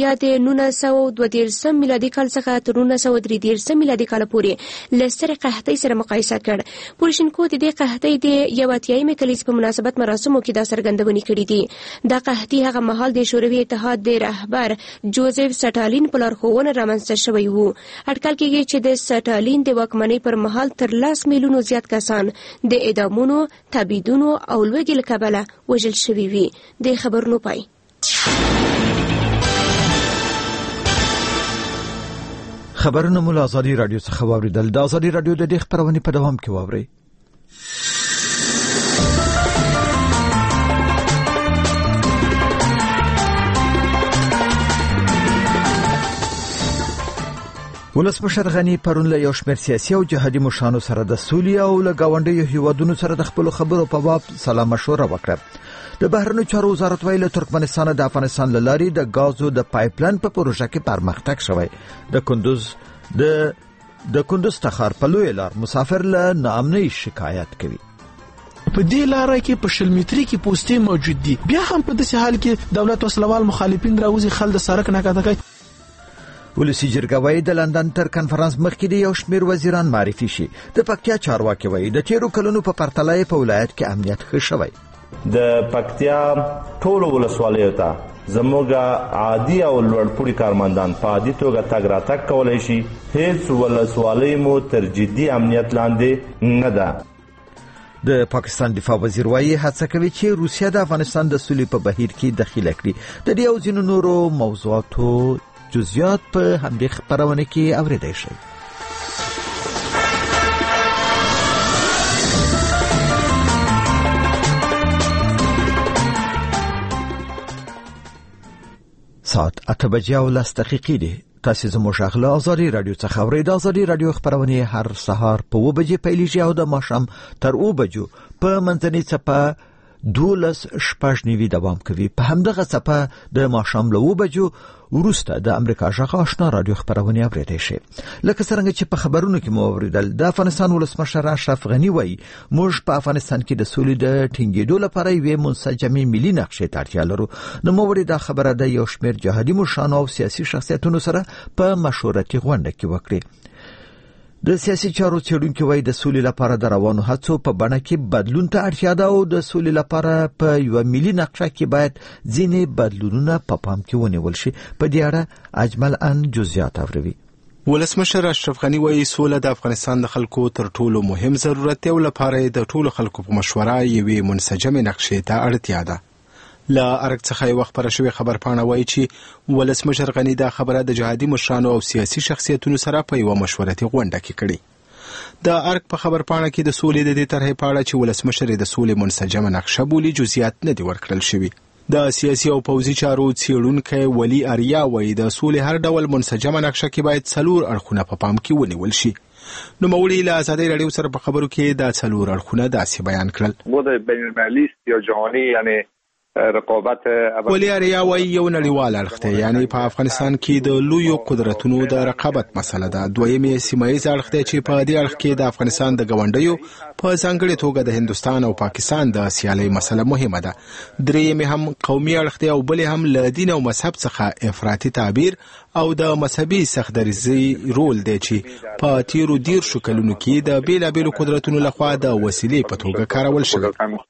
یا د 1932 میلادي کال څخه تر 1933 میلادي کال پورې له سترې قحطۍ سره مقایسه کړ. پورشینکو د دې قحطۍ د 80مې کلیزې په مناسبت مراسمو کې دا څرګندونې کړې دي. دا قحطي هغه مهال د شوروي اتحاد د رهبر جوزف سټالین په لارښوونه رامنځته شوی و. اټکل کېږي چې د سټالین د واکمنۍ پر مهال تر 10 میلیونو زیات کسان د اعدامونو، تبعیدونو او لوږې له کبله وژل شوي وي. د خبرونو پای. خبرونه مو له ازادي رادیو څخه واوریدل. د ازادي رادیو د دې خبرونه په دوام کې واورئ. ولسمشر غنی پرون له یو شمېر سیاسي او جهادي مشرانو سره د سولې او له ګاونډیو هیوادونو سره د خپلو خبرو په باب سلا مشوره وکړه. د بهرنیو چارو وزارت ویلي ترکمنستان د افغانستان له لارې د غازو د پایپلاین په پروژه کې پرمختګ شوی. د کندوز تخار په لوی لار مسافر له ناامنۍ شکایت کوي. په دې لاره کې په 100 متري کې پوسټې موجود دي. بیا هم په داسې حال کې دولت وسلوال مخالفین راوځي خل د سړک نه کاته کوي. ولسی جرګه وایي د لندن تر کنفرانس مخکې د یو شمېر وزیران معرفي شي. د پکتیا چارواکي وایي د تیرو کلونو په پرتله په ولایت کې امنیت ښه شوی. د پکتیا ټولو ولسوالیو ته زموږ عادي او لوړپوړي کارمندان په عادي توګه تګ راتګ کولی شي. هیڅ ولسوالۍ مو تر جدي امنیت لاندې نه ده. د پاکستان دفاع وزیر وایي هڅه کوي چې روسیه د افغانستان د سولې په بهیر کې دخیله کړي. د دې او ځینو نورو موضوعاتو جزئیات په همدې خبرونه کې اوریدای شي. ساعت 8:10 دي. تاسو زموږ غږ ازادي رادیو څخه اورئ. د ازادي رادیو خبرونه هر سهار په 2 بجې پیلېږي او د ماښام تر 2 بجو په منځنۍ څپه 12:09 دوام کوي. په همدغه څپه د ماښام له 2 بجو وروسته د امریکا غږ آشنا رادیو خبرونه اوریدای شي. لکه څنګه چې په خبرونو کې مو اوریدل د افغانستان ولسمشر اشرف غنی وایي موږ په افغانستان کې د سولې د ټینګېدو لپاره یوې منسجمې ملي نقشې ته اړتیا لرو. نو موږ دا خبره د یو شمېر جهادي مشرانو او سیاسي شخصیتونو سره په مشورتي غونډه کې وکړه. د سیاسي چارو څېړونکو وایي د سولې لپاره د روانو هڅو په بڼه کې بدلون ته اړتیا ده او د سولې لپاره په یو ملي نقشه کې باید ځینې بدلونونه په پام کې ونیول شي. په دې اړه اجمل ان جزئیات اوروي. ولسمشر اشرف غنی وایي سوله د افغانستان د خلکو تر ټولو مهم ضرورت دی او لپاره د ټولو خلکو په مشوره یوې منسجمې نقشې ته اړتیا ده. لا ارګ څخه یو خبره شوی خبر پاڼه وایي چې ولسمشر غنی دا خبره د جهادي مشرانو او سیاسي شخصیتونو سره په یو مشورتي غونډه کې کړې. د ارګ په خبر پاڼه کې د سولې د دې طرحې په اړه چې ولسمشر د سولې منسجمه نقشه بولي جزئیات نه دي ورکړل شوي. د سیاسي او پوځي چارو څېړونکی ولی اریا وایي د سولې هر ډول منسجمه نقشه کې باید 4 اړخونه په پام کې ونیول شي. نو مولوی له ازادي رادیو سره په خبرو کې دا 4 اړخونه داسې بیان کړل. بود بین المللی یا جهانی یعنی رقابت ولی اریا وایي یو نړیوال اړخ دی، یعنی په افغانستان کې د لویو قدرتونو د رقابت مسله ده. دویمې سیمایي اړخ دی چې په دې اړخ کې د افغانستان د ګاونډیو په ځانګړي توګه د هندستان او پاکستان د سیالۍ مسله مهمه ده. درېیمې هم قومي اړخ دی او بلې هم له دین او مذهب څخه افراطي تعبیر او د مذهبي سختدریزي رول دی چې په تیرو 10 کلونو کې د بیلابیلو قدرتونو لخوا د وسیلې په توګه کارول شوی.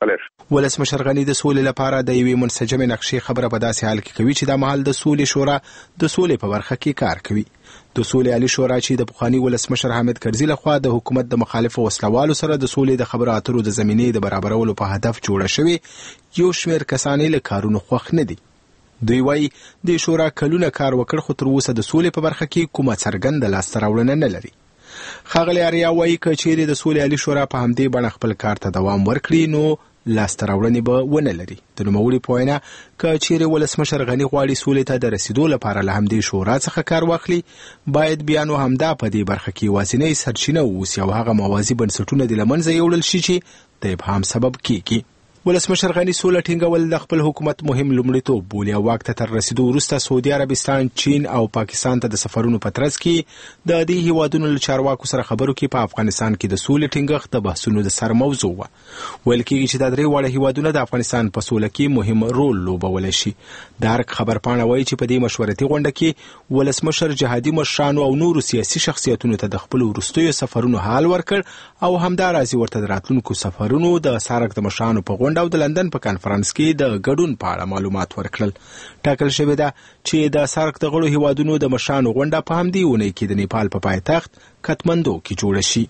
ولسمشر غنی د سولې لپاره د یوې منسجمې نقشې خبره په داسې حال کې کوي چې د مهال د سولې شورا د سولې په برخه کې کار کوي. د سولې عالی شورا چې د پخوانی ولسمشر حامد کرزي لخوا د حکومت د مخالفو وسلوالو سره د سولې د خبرو اترو د زمینې د برابرولو په هدف جوړه شوې یو شمېر کسان له کارونو خوښ نه دي. دوی وایي د شورا کلونه کار وکړ خو تر اوسه د سولې په برخه کې کومه څرګنده لاسته راوړنه نه لري. ښاغلی اریا وایي که چیرې د سولې عالی شورا په همدې بڼه خپل کار ته دوام ورکړي نو لاسته راوړنې به ونه لري. د نوموړي په وینا که چیرې ولسمشر غني غواړي سولې ته د رسیدو لپاره له همدې شورا څخه کار واخلي باید بیا نو همدا په دې برخه کې یوازینۍ سرچینه واوسي او هغه موازي بنسټونه د له منځه یوړل شي چې د ابهام سبب کیږي. ولسمشر غني سوله ټینګول د خپل حکومت مهم لومړیتوب بولي او واک ته تر رسیدو وروسته سعودي عربستان، چین او پاکستان ته د سفرونو په ترڅ کې د دې هیوادونو له چارواکو سره خبرو کې په افغانستان کې د سولې ټینګښت د بحثونو د سر موضوع و. ویل کېږي چې د درې واړه هیوادونو د افغانستان په سوله کې مهم رول لوبولی شي. د هرک خبرپاڼه وایي چې په دې مشورتي غونډه کې ولسمشر جهادي مشرانو او نورو سیاسي شخصیتونو ته د خپل وروستیو سفرونو حال ورکړ او همداراز ورته د راتلونکو سفرونو د سارک د مشرانو په او د لندن په کانفرنس کې د ګډون په اړه معلومات ورکړل. ټاکل شوی ده چې د سارک د غړو هیوادونو د مشرانو غونډه په همدې اونۍ کې د نیپال په پایتخت کاتماندو کې جوړه شي.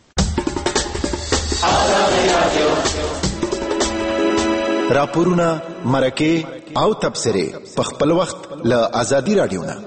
راپورونه، مرکې او تبصرې په خپل وخت له آزادي رادیو نه.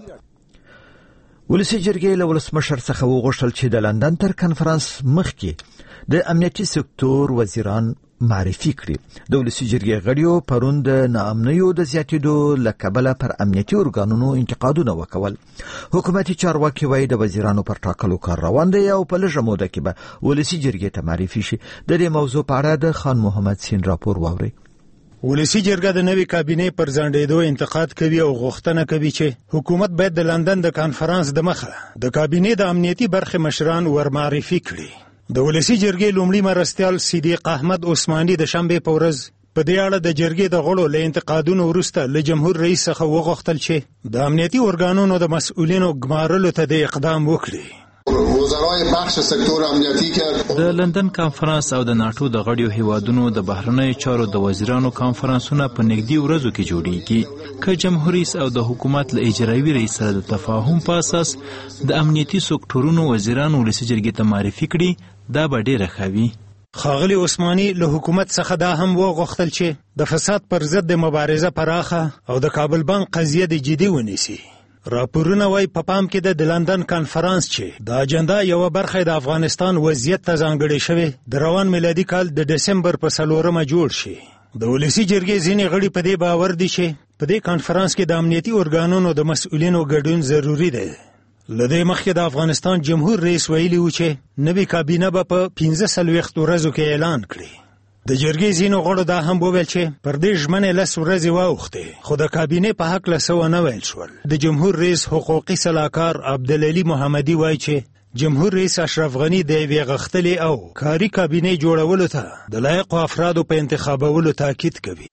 ولسی جرګې له ولسمشر څخه وغوښتل چې د لندن تر کانفرنس مخکې د امنیتي سکتور وزیران معرفي کړي. د ولسی جرګې غړیو پرون د ناامنیو د زیاتېدو له کبله پر امنیتي ارګانونو انتقادونه وکول. حکومتي چارواکي وایي د وزیرانو پر ټاکلو کار روان دی او په لږه موده کې به ولسی جرګې ته معرفي شي. د دې موضوع په اړه د خان محمد سین راپور واورئ. ولسی جرګه د نوې کابینې پر ځنډېدو انتقاد کوي او غوښتنه کوي چې حکومت باید د لندن د کانفرنس د مخه د کابینې د امنیتي برخې مشران ورمعرفي کړي. د ولسی جرګې لومړي مرستیال صدیق احمد عثماني د شنبې په ورځ په دې اړه د جرګې د غړو له انتقادونو وروسته له جمهور رئیس څخه وغوښتل چې د امنیتي ارګانونو د مسؤلینو ګمارلو ته د اقدام وکړي. وزرای بخش سکتور امنیتی که د لندن کانفرنس او د ناتو د غړیو هیوادونو د بهرنیو چارو د وزیرانو کانفرنسونه په نږدې ورځو کې جوړیږي. که جمهور رئیس او د حکومت له اجرایي رئیس سره د تفاهم په اساس د امنیتي سکتورونو وزیران ولسی جرګې ته معرفي کړي دا به ډیره ښه وي. ښاغلي عثماني له حکومت څخه دا هم وغوښتل چې د فساد پر ضد د مبارزه پراخه او د کابل بانک قضیه د جدي ونیسي. راپورونه وایي په پام کې د لندن کانفرنس چې د اجنډا یوه برخه د افغانستان وضعیت ته ځانګړې شوې د روان میلادي کال د ډسمبر په 4 جوړ شي. د ولسی جرګې ځینې غړي په دې باور دي چې په دې کانفرنس کې د امنیتي ارګانونو د مسؤلینو ګډون ضروری دی. لدې مخکې د افغانستان جمهور رئیس ویلي و چې نوې کابینه به په 15 ورځو کې اعلان کړي. د جرګې ځینو غړو دا هم وویل چې پر دې ژمنې 10 ورځې واوښتې خو د کابینې په هکله څه ونه ویل شول. د جمهور رئیس حقوقي سلاکار عبدالعلي محمدي وایي چې جمهور رئیس اشرف غني د یوې غښتلې او کاري کابینې جوړولو ته د لایقو افرادو په انتخابولو تاکید کوي.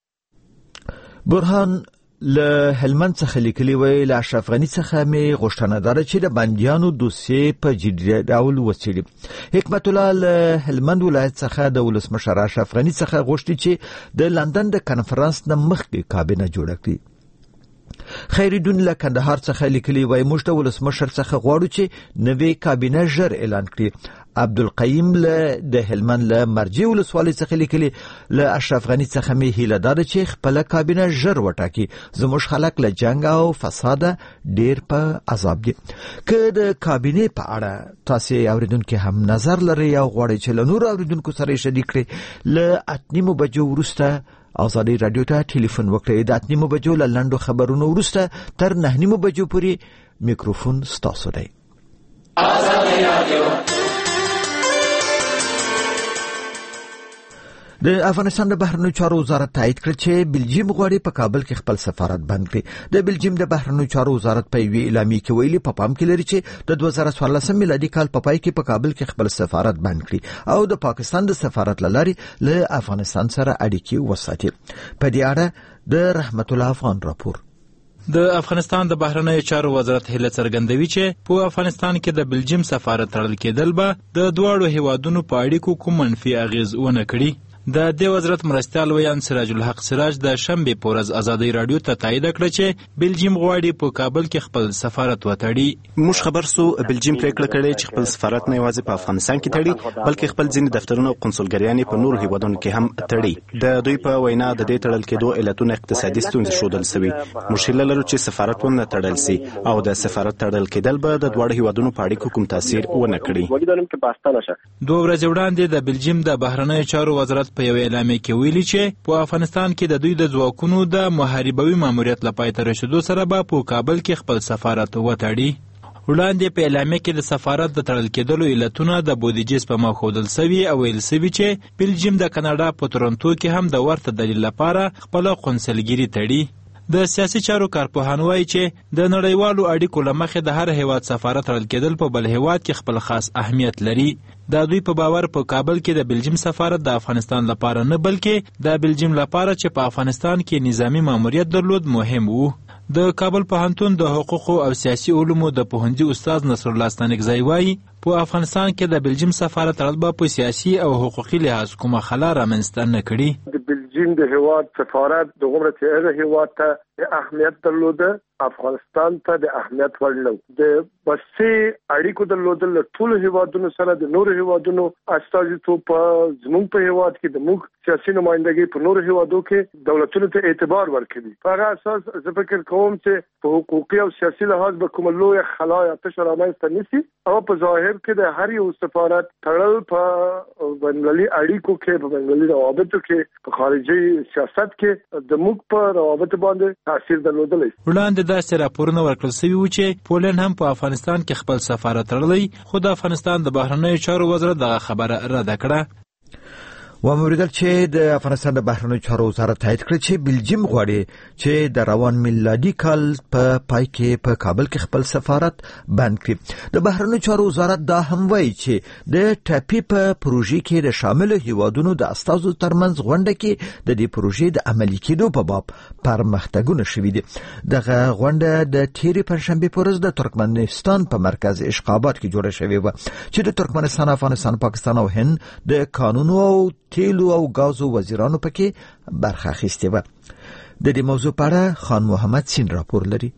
برهان له هلمند څخه لیکلي وی له اشرف غني څخه می غوښتنه ده چې د بندیانو دوسیې په جدي ډول وڅېړي. حکمت الله له هلمند ولایت څخه د ولسمشر اشرف غني څخه غوښتي چې د لندن د کانفرنس نه مخکې کابینه جوړه کړي. خیرالدین له کندهار څخه لیکلي وی موږ د ولسمشر څخه غواړو چې نوې کابینه ژر اعلان کړي. عبدالقیم له د هلمند له مرجع ولسوالۍ څخه لیکلي له اشرف غني څخه می هیله ده چې خپل کابینه ژر وټاکي. زموږ خلک له جنگ او فساد ډیر په عذاب دي. که د کابینې په اړه تاسو اوریدونکو هم نظر لرئ او غواړئ چې له نور اوریدونکو سره شریک کړئ له 8:30 بجو وروسته آزادي رادیو ته ټلیفون وکړئ. د 8:30 بجو له لنډو خبرونو وروسته تر 9:30 بجو پورې میکروفون ستاسو دی. آزادي رادیو د افغانستان د بهرنیو چارو وزارت تایید کړ چې بلجیم غواړي په کابل کې خپل سفارت بند کړي. د بلجیم د بهرنیو چارو وزارت په یوې اعلامیه کې ویلي په پام کې لري چې د 2014 میلادي کال په پای کې په کابل کې خپل سفارت بند کړي او د پاکستان د سفارت لارې له افغانستان سره اړیکې وساتي. په دې اړه د رحمت الله افغان راپور. د افغانستان د بهرنیو چارو وزارت هیله څرګندوي چې په افغانستان کې د بلجیم سفارت تړل کېدل به د دواړو هیوادونو په اړیکو کوم منفي اغیز ونه کړي. د دې وزارت مرستیال ویان سراج الحق سراج د شنبې په ورځ آزادي رادیو ته تایید کړ چې بلجیم غواړي په کابل کې خپل سفارت وتړي. موږ خبر سو بلجیم پریکړه کړې چې خپل سفارت نه یوازې په افغانستان کې تړي بلکې خپل ځینې دفترونه او قنصلګریانې په نورو هیوادونو کې هم تړي. د دوی په وینا د دې تړل کېدو علتونه اقتصادي ستونزې ښودل شوي. موږ هیله لرو چې سفارت ونه تړل شي او د سفارت تړل کېدل به د دواړو هیوادونو په اړیکو کوم تاثیر ونه کړي. 2 ورځې وړاندې د بلجیم د بهرنیو چارو وزارت په یو اعلامیه کې ویلي چې په افغانستان کې د دوی د ځواکونو د محاربوي ماموریت لپاره تر رسیدو سره به په کابل کې خپل سفارت وتړي. وړاندې په اعلامیه کې د سفارت د تړل کېدلو علتونه د بودیجې سپما ښودل سوي او ویل سوي چې بلجیم د کاناډا په تورنټو کې هم د ورته دلیل لپاره خپله قونسلګري تړي. د سیاسي چارو کارپوهان وایي چې د نړیوالو اړیکو له مخې د هر هیواد سفارت تړل کېدل په بل هیواد کې خپل خاص اهمیت لري. د دوی په باور په کابل کې د بلجیم سفارت د افغانستان لپاره نه بلکې د بلجیم لپاره چې په افغانستان کې نظامی ماموریت درلود مهم وو. د کابل پوهنتون د حقوقو او سیاسي علومو د پوهنځي استاد نصر الله ستانکزی وایي په افغانستان کې د بلجیم سفارت تړل به په سیاسي او حقوقي لحاظ کومه خلا رامنځته نه کړي. د بلجیم د هیواد سفارت د غوړه چې هغه هیواد ته اهمیت درلوده افغانستان ته د اهمیت ورلو د بسې اړیکو درلودل ټول هیوادونو سره د نور هیوادونو استازیتوب په زموږ په هیواد کې د موږ سیاسي نمائندګي په نور هیوادو کې دولتونو ته اعتبار ورکوي. په هغه اساس زه فکر کوم چې په حقوقي او سیاسي لحاظ به کومه لویه خلا یا تشه رامنځته نشي او په ظاهر کې د هر یو سفارت تړل په بین‌المللي اړیکو کې په بین‌المللي روابطو کې په خارجي سیاست کې د موږ په روابطو باندې تاثیر درلودلی. وړاندې داسې راپورونه ورکړل سوي وو چې پولند هم په افغانستان کې خپل سفارت تړلی خو د افغانستان د بهرنیو چارو وزارت دغه خبره رد کړه. وموریدل چې د افغانستان د بهرنیو چارو وزارت تایید کړ چې بلجیم غواړي چې د روان میلادي کال په پای کې په کابل کې خپل سفارت بند کړي. د بهرنیو چارو وزارت دا هم وایي چې د ټاپي په پروژې کې د شامل هیوادونو د استازو ترمنځ غونډه کې د دې پروژې د عملي کېدو په باب پرمختګونه شوي دي. دغه غونډه د تیرې پنځشنبې په ورځ د ترکمنستان په مرکز اشخابات کې جوړه شوې وه چې د ترکمنستان، افغانستان، پاکستان او هند د قانونو او تیلو او غازو وزیرانو پکې برخه اخیستې وه. د دې موضوع په اړه خان محمد سین راپور لري.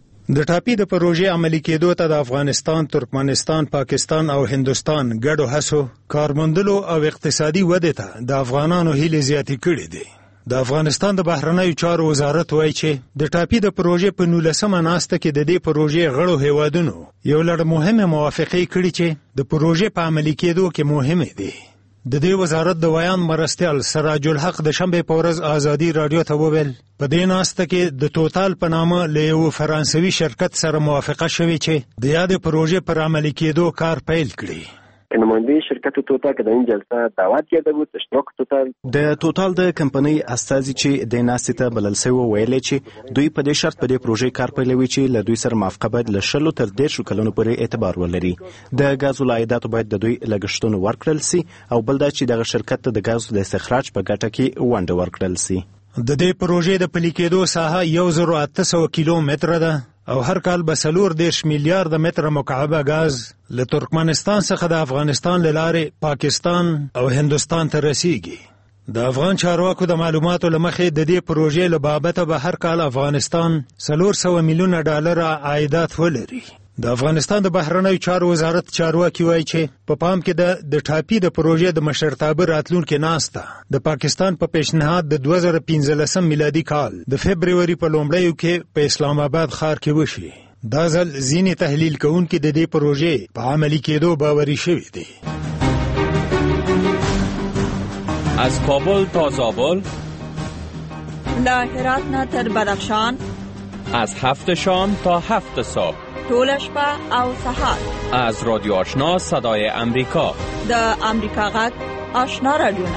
د ټاپي د پروژې عملي کېدو ته د افغانستان، ترکمنستان، پاکستان او هندوستان ګډو هڅو کارموندلو او اقتصادي ودې ته د افغانانو هیلې زیاتې کړې دي. د افغانستان د بهرنیو چارو وزارت وایي چې د ټاپي د پروژې په 19مه ناسته کې د دې پروژې غړو هیوادونو یو لړ مهمه موافقې کړې چې د پروژې په عملي کېدو کې مهمه دي. د دې وزارت د ویان مرستیال سراج الحق د شنبه په ورځ ازادي رادیو ته وویل په دې ناسته کې د توتال په نامه له یو فرانسوي شرکت سره موافقه شوې چې د یاد پروژې پر عملي کېدو کار پیل کړي. نماینده شرکت توتال که در این جلسه دعوت کرده بود اشتراک توتال د توتال د کمپنۍ استازي چې د ناستې ته بلل شوی ویلي چې دوی په دې شرط په دې پروژې کار پیلوي چې له دوی سره موافقه باید له 10 تر 13 کلونو پورې اعتبار ولري. د غازو لایداتو باید د دوی لګښتونه ورکړل سي او بل دا چې دغه شرکت ته د غازو د استخراج په ګټه کې ونډه ورکړل سي. د دې پروژې د پلي کېدو ساحه 1800 کیلومتره ده او هر کال به 40 میلیارډ متر مکعب غاز له ترکمنستان څخه د افغانستان له لارې پاکستان او هندوستان ته رسیږي. د افغان چارواکو د معلوماتو له مخې د دې پروژې له بابته به هر کال افغانستان 400 میلیونه ډالر عایدات ولري. د افغانستان د بهرنیو چارو وزارت چارواکي وایي چې په پام کې د ټاپي د پروژې د مشرتابه راتلونکي ناسته د پاکستان په پیشنهاد د 2015 میلادي کال د فبرवरी په لومړیو کې په اسلام آباد ښار کې وشي. دا ځل ځینې تحلیل کوونکي د دې پروژې په عملي کېدو باوري شوي دي. از کابل تا زابل، له هرات نه تر بدخشان، از 7 شام تا 7 صبح، طول شپه او سحر، از رادیو آشنا صدای امریکا، د امریکا غږ آشنا رادیو.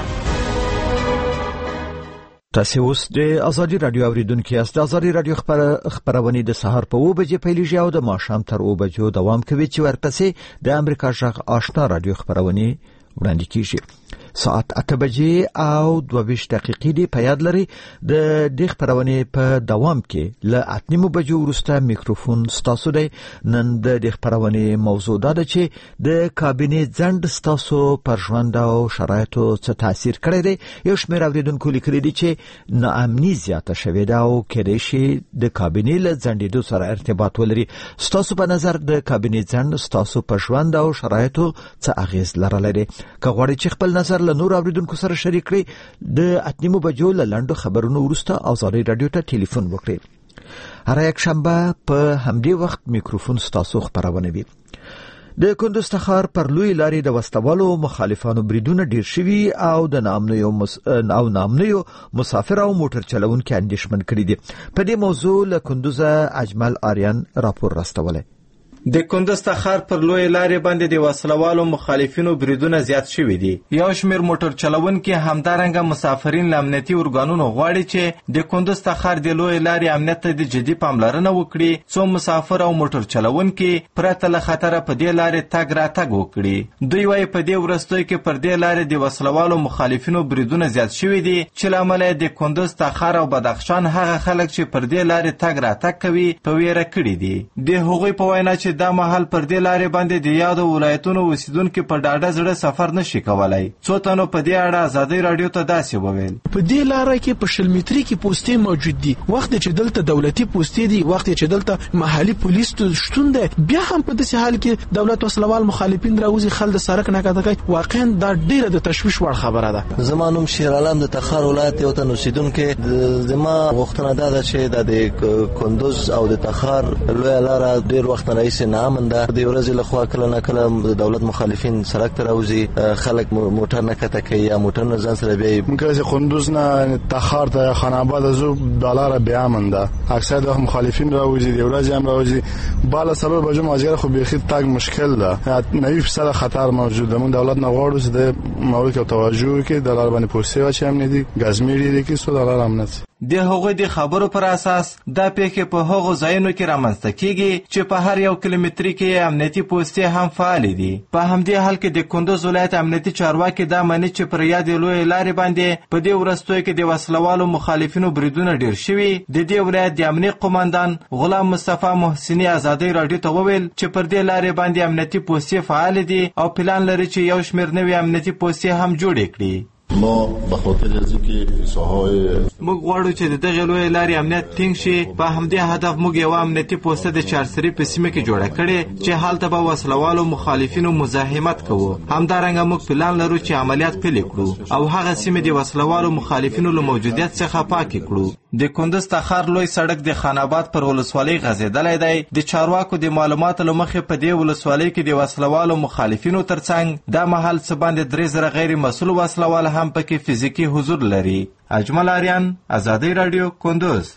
تاسو اوس د ازادي رادیو اوریدونکو یاست. د ازادي رادیو خبرونه د سهار په 2 بجې پیلېږي او د ماښام تر 2 بجو دوام کوي چې ورپسې د امریکا غږ آشنا رادیو خبرونه وړاندې کیږي. ساعت 8 بجې او 22 دقیقې دی. په یاد لري د دې خبرونه په دوام کې ل 8 بجو وروسته میکروفون ستاسو دی. نن د دې خبرونه موضوع ده چې د کابینې ځند ستاسو پر ژوند او شرایطو څه تاثیر کړی دی. یو شمېر اوریدونکو لیکلي دي چې ناامني زیاته شوې ده او کېدای شي د کابینې له ځندېدو سره ارتباط ولري. ستاسو په نظر د کابینې ځند ستاسو په ژوند او شرایطو څه اغیز لرلی دی؟ که غواړئ چې خپل نظر له نور اوریدونکو سره شریک کړئ د 8 بجو له لنډو خبرونو وروسته ازادي رادیو ته ټلیفون وکړئ. هر یک شنبه په همدې وخت میکروفون ستاسو خبرونه وي. د کندوز تخار پر لوی لارې د وستوالو مخالفانو بریدونه ډیر شوي او د نامنیو مسافر او موټر چلوونکو اندېښمن کړي دي. په دې موضوع له کندوز اجمل آریان راپور راستولی. د کندز تخار پر لوی لارې باندې د وسلوالو مخالفینو بریدونه زیات شوي دي. یو شمېر موټر چلونکي همدارنګه مسافرین له امنیتي ارګانونو غواړي چې د کندز تخار د لوی لارې امنیت ته د جدي پاملرنه وکړي، څو مسافر او موټر چلونکي پرته له خطره په دې لارې تګ راتګ وکړي. دوی وايي په دې وروستیو کې پر دې لارې د وسلوالو مخالفینو بریدونه زیات شوي دي چې له امله د کندز تخار او بدخشان هغه خلک چې پر دې لارې تګ راتګ کوي په ویره کړي دي. د هغوی په وینا چې دا مهال پر دې لارې باندې د یادو ولایتونو اوسیدونکي په ډاډه زړه سفر نشي کولای. څو تنو په دې اړه ازادي رادیو ته داسې وویل: په دې لاره کې په 100 متري کې پوستې موجود دي، وخت چې دلته دولتي پوستې دي، وخت چې دلته محلي پولیس شتون دی، بیا هم په داسې حال کې دولت وسلوال مخالفین راوځي خلک سرک نه کاږي. واقعا دا ډیره د تشویش وړ خبره ده. زما نوم شیر عالم د تخار ولایت یو تن اوسیدونکي. زما غوښتنه دا ده چې د کندوز او د تخار لوی لاره ډیر وخت راځي نه امن ده. د ورځې لخوا کله نه کله دولت مخالفین سرک ته راوځي، خلک موټر نه کته کوي یا موټر نه ځان سره بیاي. موږ کندوز نه تخار ته خان آباد زو د لاره بیا امن ده. اکثر د مخالفین راوځي، د ورځې هم راوځي. بالا سبب بجو ماجر خو بيخي تاګ مشکل ده. 90% خطر موجود ده. موږ دولت نه غواړو چې د مورد کې توجه وکړي، د لار باندې پوسټي واچي هم نه دي، غزميري دي کې سو د لار امنیت. د هغوی د خبرو پر اساس دا پیښې په هغو ځایونو کې رامنځته کیږي چې په هر یو کیلومتري کې امنیتي پوستې هم فعال دي. په همدې حال کې د کندوز ولایت امنیتي چارواکي دا مني چې پر یادې لوی لارې باندې په دې وروستیو کې د وسلوالو مخالفینو بریدونه ډیر شوي. د دې ولایت د امنیت قوماندان غلام مصطفی محسنی ازادي رادیو ته وویل چې پر دې لارې باندې امنیتي پوستې فعال دي او پلان لري چې یو شمېر نوې امنیتي پوستې هم جوړې کړي. ما به خاطر از اینکه ساحای موږ غواړو چې د دغه لوی لارې امنیت ټینګ شي. په همدې هدف موږ یو امنیتي پوسټه د چارسري په سیمه کې جوړه کړې چې هلته به وسلوالو مخالفینو مزاحمت کوو. همدارنګه موږ پلان لرو چې عملیات پیل کړو او هغه سیمه د وسلوالو مخالفینو له موجودیت څخه پاک کړو. د کندز تخار لوی سړک د خان آباد پر ولسوالۍ غځېدلی دی. د چارواکو د معلوماتو له مخې په دې ولسوالۍ کې د وسلوالو مخالفینو ترڅنګ دا مهال څه باندې 3000 غیر مسؤل وسلوال هم پکې فزیکي حضور لري. اجمل آریان، ازادي رادیو، کندوز.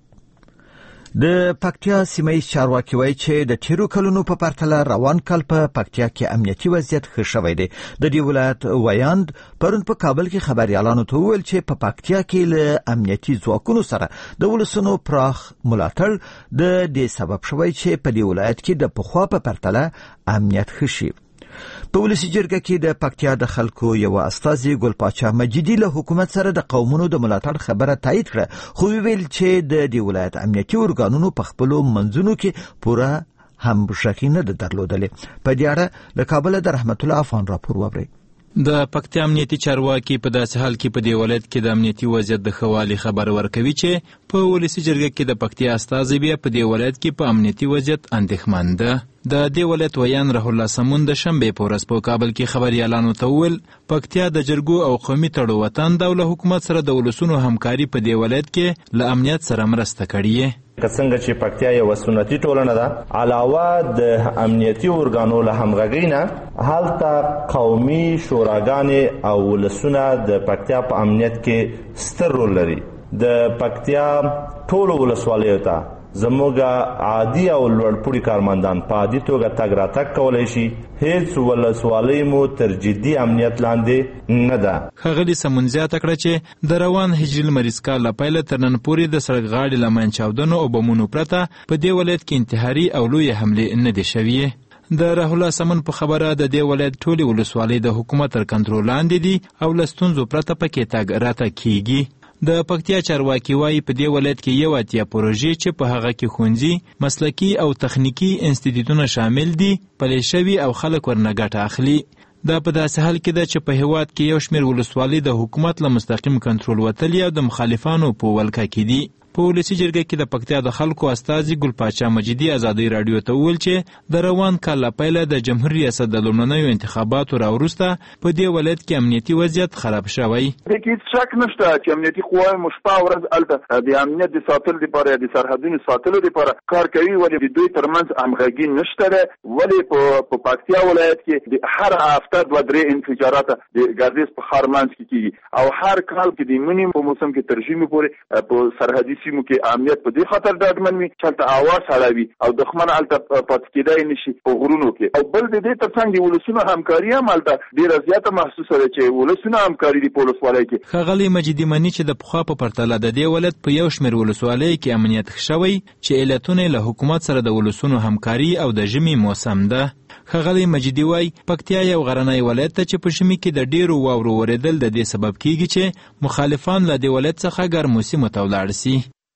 د پکتیا سیمه چارواکي وایي چې د تیرو کلونو په پرتله روان کال په پکتیا کې امنیتي وضعیت ښه شوی دی. د دې ولایت ویاند پرون په کابل کې خبريالانو ته وویل چې په پکتیا کې له امنیتي ځواکونو سره د ولسونو پراخ ملاتړ د دې سبب شوی چې په دې ولایت کې د پخوا په پرتله امنیت ښه شي. په ولسي جرګه کې د پکتیا د خلکو یو استازي ګل پاچا مجیدي له حکومت سره د قومونو د ملاتړ خبره تایید کړه، خو ویل چې د دې ولایت امنیتي ارګانونو په خپلو منځونو کې پوره همغږي نه درلودلې. په دې اړه له کابل د رحمت الله افغان راپور وبرئ. د پکتیا امنیتي چارواکي په داسې حال کې په دې ولایت کې د امنیتي وضعیت د ښه والي خبر ورکوي چې په ولسي جرګه کې د پکتیا استازي بیا په دې ولایت کې په امنیتي وضعیت اندېښمن ده. د دې ولایت ویان رح الله سمون د شنبې په ورځ په کابل کې خبريالانو ته وویل پکتیا د جرګو او قومي تړو وطن ده او له حکومت سره د ولسونو همکاري په دې ولایت کې له امنیت سره مرسته کړې. څنګه چې پکتیا یو سنتي ټولنه ده، علاوه د امنیتي ارګانو له همغږۍ نه هلته قومي شوراګانې او ولسونه د پکتیا په امنیت کې ستر رول لري. د پکتیا ټولو ولسوالیو ته زموږ عادي او لوړپوړي کارمندان په عادي توګه تګ راتګ کولی شي. هیڅ ولسوالۍ مو تر جدي امنیت لاندې نه ده. ښاغلي سمون زیاته کړه چې د روان هجري لمریز کال له پیله تر نن پورې د سړک غاړې له مین چاودنو او بمونو پرته په دې ولایت کې انتحاري او لویې حملې نه دي شوې. د رح الله سمون په خبره د دې ولایت ټولې ولسوالۍ د حکومت تر کنټرول لاندې دي او له ستونزو پرته پکې تګ راتګ کیږي. د پکتیا چارواکي وایي په دې ولایت کې یو اتیا پروژې چې په هغه کې ښوونځي، مسلکي او تخنیکي انسټیټیوټونه شامل دي پلې شوي او خلک ورنه ګټه اخلي. دا په داسې حال کې ده چې په هېواد کې یو شمېر ولسوالۍ د حکومت له مستقیم کنټرول وتلي او د مخالفانو په ولکه کې دي. په ولسي جرګه کې د پکتیا د خلکو استازي ګل پاچا مجیدي ازادي رادیو ته وویل چې د روان کال له پیله د جمهور ریاست د لومړنیو انتخاباتو راوروسته په دې ولایت کې امنیتي وضعیت خراب شوی. هیڅ شک نشته چې امنیتي قواوې مو شپه او ورځ هلته د امنیت د ساتلو لپاره د سرحدونو ساتلو لپاره کار کوي، ولې د دوی ترمنځ همغږي نشته ده. ولې په پکتیا ولایت کې د هر هفته 2-3 انفجارات د ګردیز په ښار منځ کې کیږي او هر کال کې د منی په موسم کې تر ژمي پورې په سرحدي سیمو کې امنیت په دې خاطر ډاډمن وي چې ته اواز اړوي او دښمن الته پات کېدای نشي په غرونو کې. او بل د دې ترڅنګ د ولسونو همکاري هم الته ډیره زیاته محسوسه ده چې ولسونو همکاري د ولسوالۍ کې. ښاغلي مجیدي مني چې د پخوا په پرتله د دې ولایت په یو شمېر ولسوالۍ کې امنیت ښه شوی چې علتونه له حکومت سره د ولسونو همکاري او د ژمي موسم ده. ښاغلي مجیدي وای پکتیا یو غرنی ولایت ته چې په ژمي کې د ډیرو واورو ورېدل د دې سبب کیږي چې مخالفان له دې ولایت څخه ګرمو سیمو ته ولاړ سي.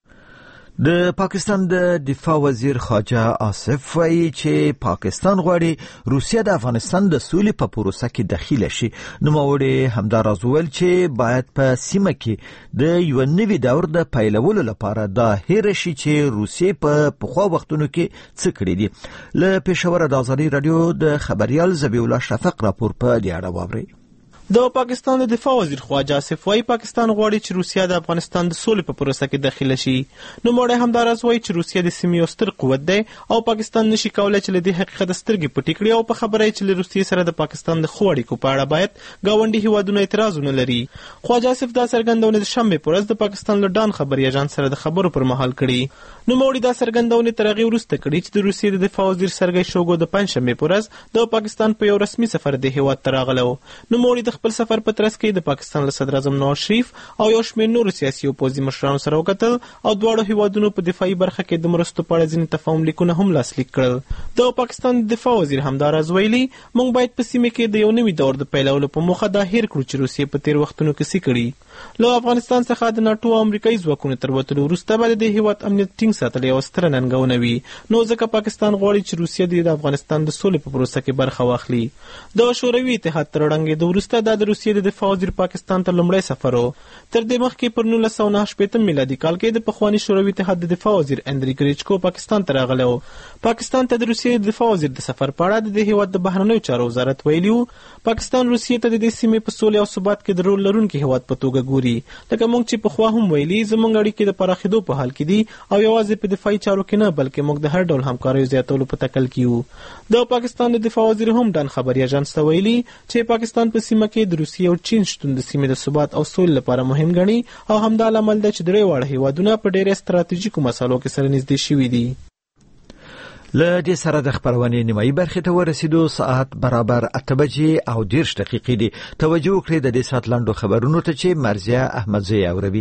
د پاکستان د دفاع وزیر خواجه آصف وایي چې پاکستان غواړي روسیه د افغانستان د سولې په پروسه کې دخیله شي. نوموړي همداراز وویل چې باید په سیمه کې د یو نوي دور د پیلولو لپاره دا هیر شي چې روسیه په پخوا وختونو کې څه کړي دي. له پېښوره د ازادي رادیو د خبريال ذبیح الله شفق راپور په دې اړه واورئ. د پاکستان د دفاع وزیر خواجه آصف وایي پاکستان غواړي چې روسیه د افغانستان د سولې په پروسه کې داخله شي. نو مړی همداراز وایي چې روسیه د سیمې یو ستر قوت دی او پاکستان نشي کولای چې له دې حقیقت سترګې پټې کړي او په خبره چې له روسیې سره د پاکستان د ښو اړیکو په اړه باید ګاونډي هیوادونه اعتراض ونه لري. خواجه آصف دا څرګندونه د شنبې په ورځ د پاکستان له ډان خبري اژانس سره د خبرو پر مهال کړي. نو مړی دا څرګندونه تر هغې وروسته کړي چې د روسیې د دفاع وزیر سرګی شوګو د پنجشنبې په ورځ د پاکستان په یو رسمي سفر د هیواد ته راغلی و. نو مړی د خپل سفر په ترڅ کې د پاکستان له صدر اعظم نواز شریف او یو شمېر نورو سیاسي او پوځي مشرانو سره وکتل او دواړو هیوادونو په دفاعي برخه کې د مرستو په اړه ځینې تفاهم لیکونه هم لاسلیک کړل. د پاکستان د دفاع وزیر همداراز ویلي موږ باید په سیمه کې د یو نوي دور د پیلولو په موخه دا هیر کړو چې روسیې په تیر وختونو کې څه کړي. له افغانستان څخه د ناټو او امریکایي ځواکونو تر وتلو وروسته به د هیواد امنیت ټینګ ساتل یوه ستره ننګونه وي. نو ځکه پاکستان غواړي چې روسیه د افغانستان د سولې په پروسه کې برخه واخلي. د شوروي اتحاد تر ړنګېدو وروسته دا د روسیې د دفاع وزیر پاکستان ته لومړی سفر و. تر دې مخکې پر 1989 میلادي کال کې د پخواني شوروي اتحاد د دفاع وزیر اندری ګریچکو پاکستان ته راغلی و. پاکستان ته د روسیې د دفاع وزیر د سفر په اړه د دې هیواد د بهرنیو چارو وزارت ویلي و پاکستان روسیې ته د دې سیمې په سولې او ثبات کې د رول لرونکي هیواد په توګه ګوري. لکه موږ چې پخوا هم ویلي زموږ اړیکې د پراخېدو په حال کې دي او یوازې په دفاعي چارو کې نه بلکې موږ د هر ډول همکاریو زیاتولو په تکل کې یو. د پاکستان د دفاع وزیر هم ډان خبري اژانس ته ویلي چې پاکستان په سیمه کې د روسیې او چین شتون د سیمې د ثبات او سولې لپاره مهم ګڼي او همدا لامل دی چې درې واړه هیوادونه په ډېرې ستراتیژیکو مسالو کې سره نږدې شوي دي. له دې سره د خبرونې نیمایي برخې ته ورسېدو. ساعت برابر 8:10 دي. توجه وکړئ د دې ساعت لاندو خبرونو ته چې مرزیه احمدزی اوروي.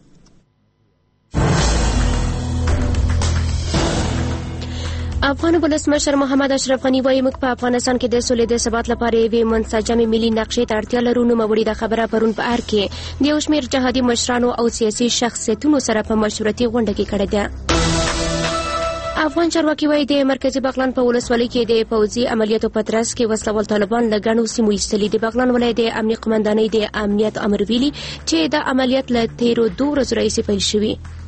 افغان ولسمشر محمد اشرف غنی وایي موږ په افغانستان کې د سولې د ثبات لپاره یوې منسجمې ملي نقشې ته اړتیا لرو. نوموړي دا خبره پرون په ار کې د یو شمېر جهادي مشرانو او سیاسي شخصیتونو سره په مشورتي غونډه کې کړې ده. افغان چارواکي وایي د مرکزي بغلان په ولسوالۍ کې د پوځي عملیاتو په ترڅ کې وسلوال طالبان له ګڼو سیمو ایستلي. د بغلان ولایت د امنیه قمندانۍ د امنیت امر ویلي چې دا عملیات له تیرو 2 ورځو راهیسې پیل شوي.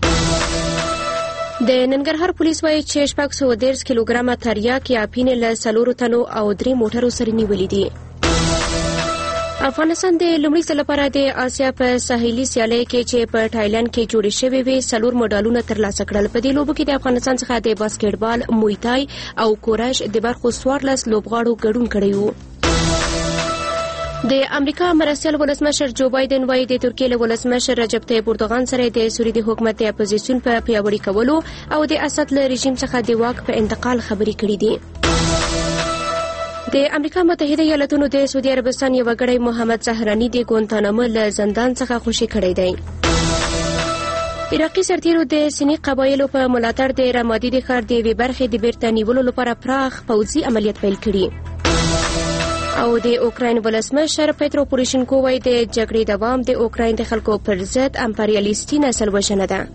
د ننګرهار پولیس وایي چې 630 کیلوګرامه تریاک یا پینې له 4 تنو او 3 موټرو سره نیولې دي. افغانستان د لومړي ځل لپاره د آسیا په ساحلي سیالۍ کې چې په تایلند کې جوړې شوې وې 4 مډالونه ترلاسه کړل. په دې لوبو کې د افغانستان څخه د باسکټبال، مویتای او کورش د برخو 14 لوبغاړو ګډون کړی وو. د امریکا مرستیال ولسمشر جو بایدن وایي د ترکیې له ولسمشر رجب طیب اردوغان سره د سوریې د حکومت د اپوزیسیون په پیاوړي کولو او د اسد له رژیم څخه د واک په انتقال خبرې کړې دي. د امریکا متحده ایالاتونو د سعودي عربستان یو غړی محمد زهراني د ګوانتانامو له زندان څخه خوشي کړی دی. عراقي سرتیرو د سنی قبایلو په ملاتړ د رمادي د ښار د یوې برخې د بیرته نیولو لپاره پراخ پوځي عملیات پیل کړي. او د اوکراین ولسمشر پیترو پوروشینکو وایي د جګړې دوام د اوکراین د خلکو پر ضد امپریالیستي نسل وژنه ده.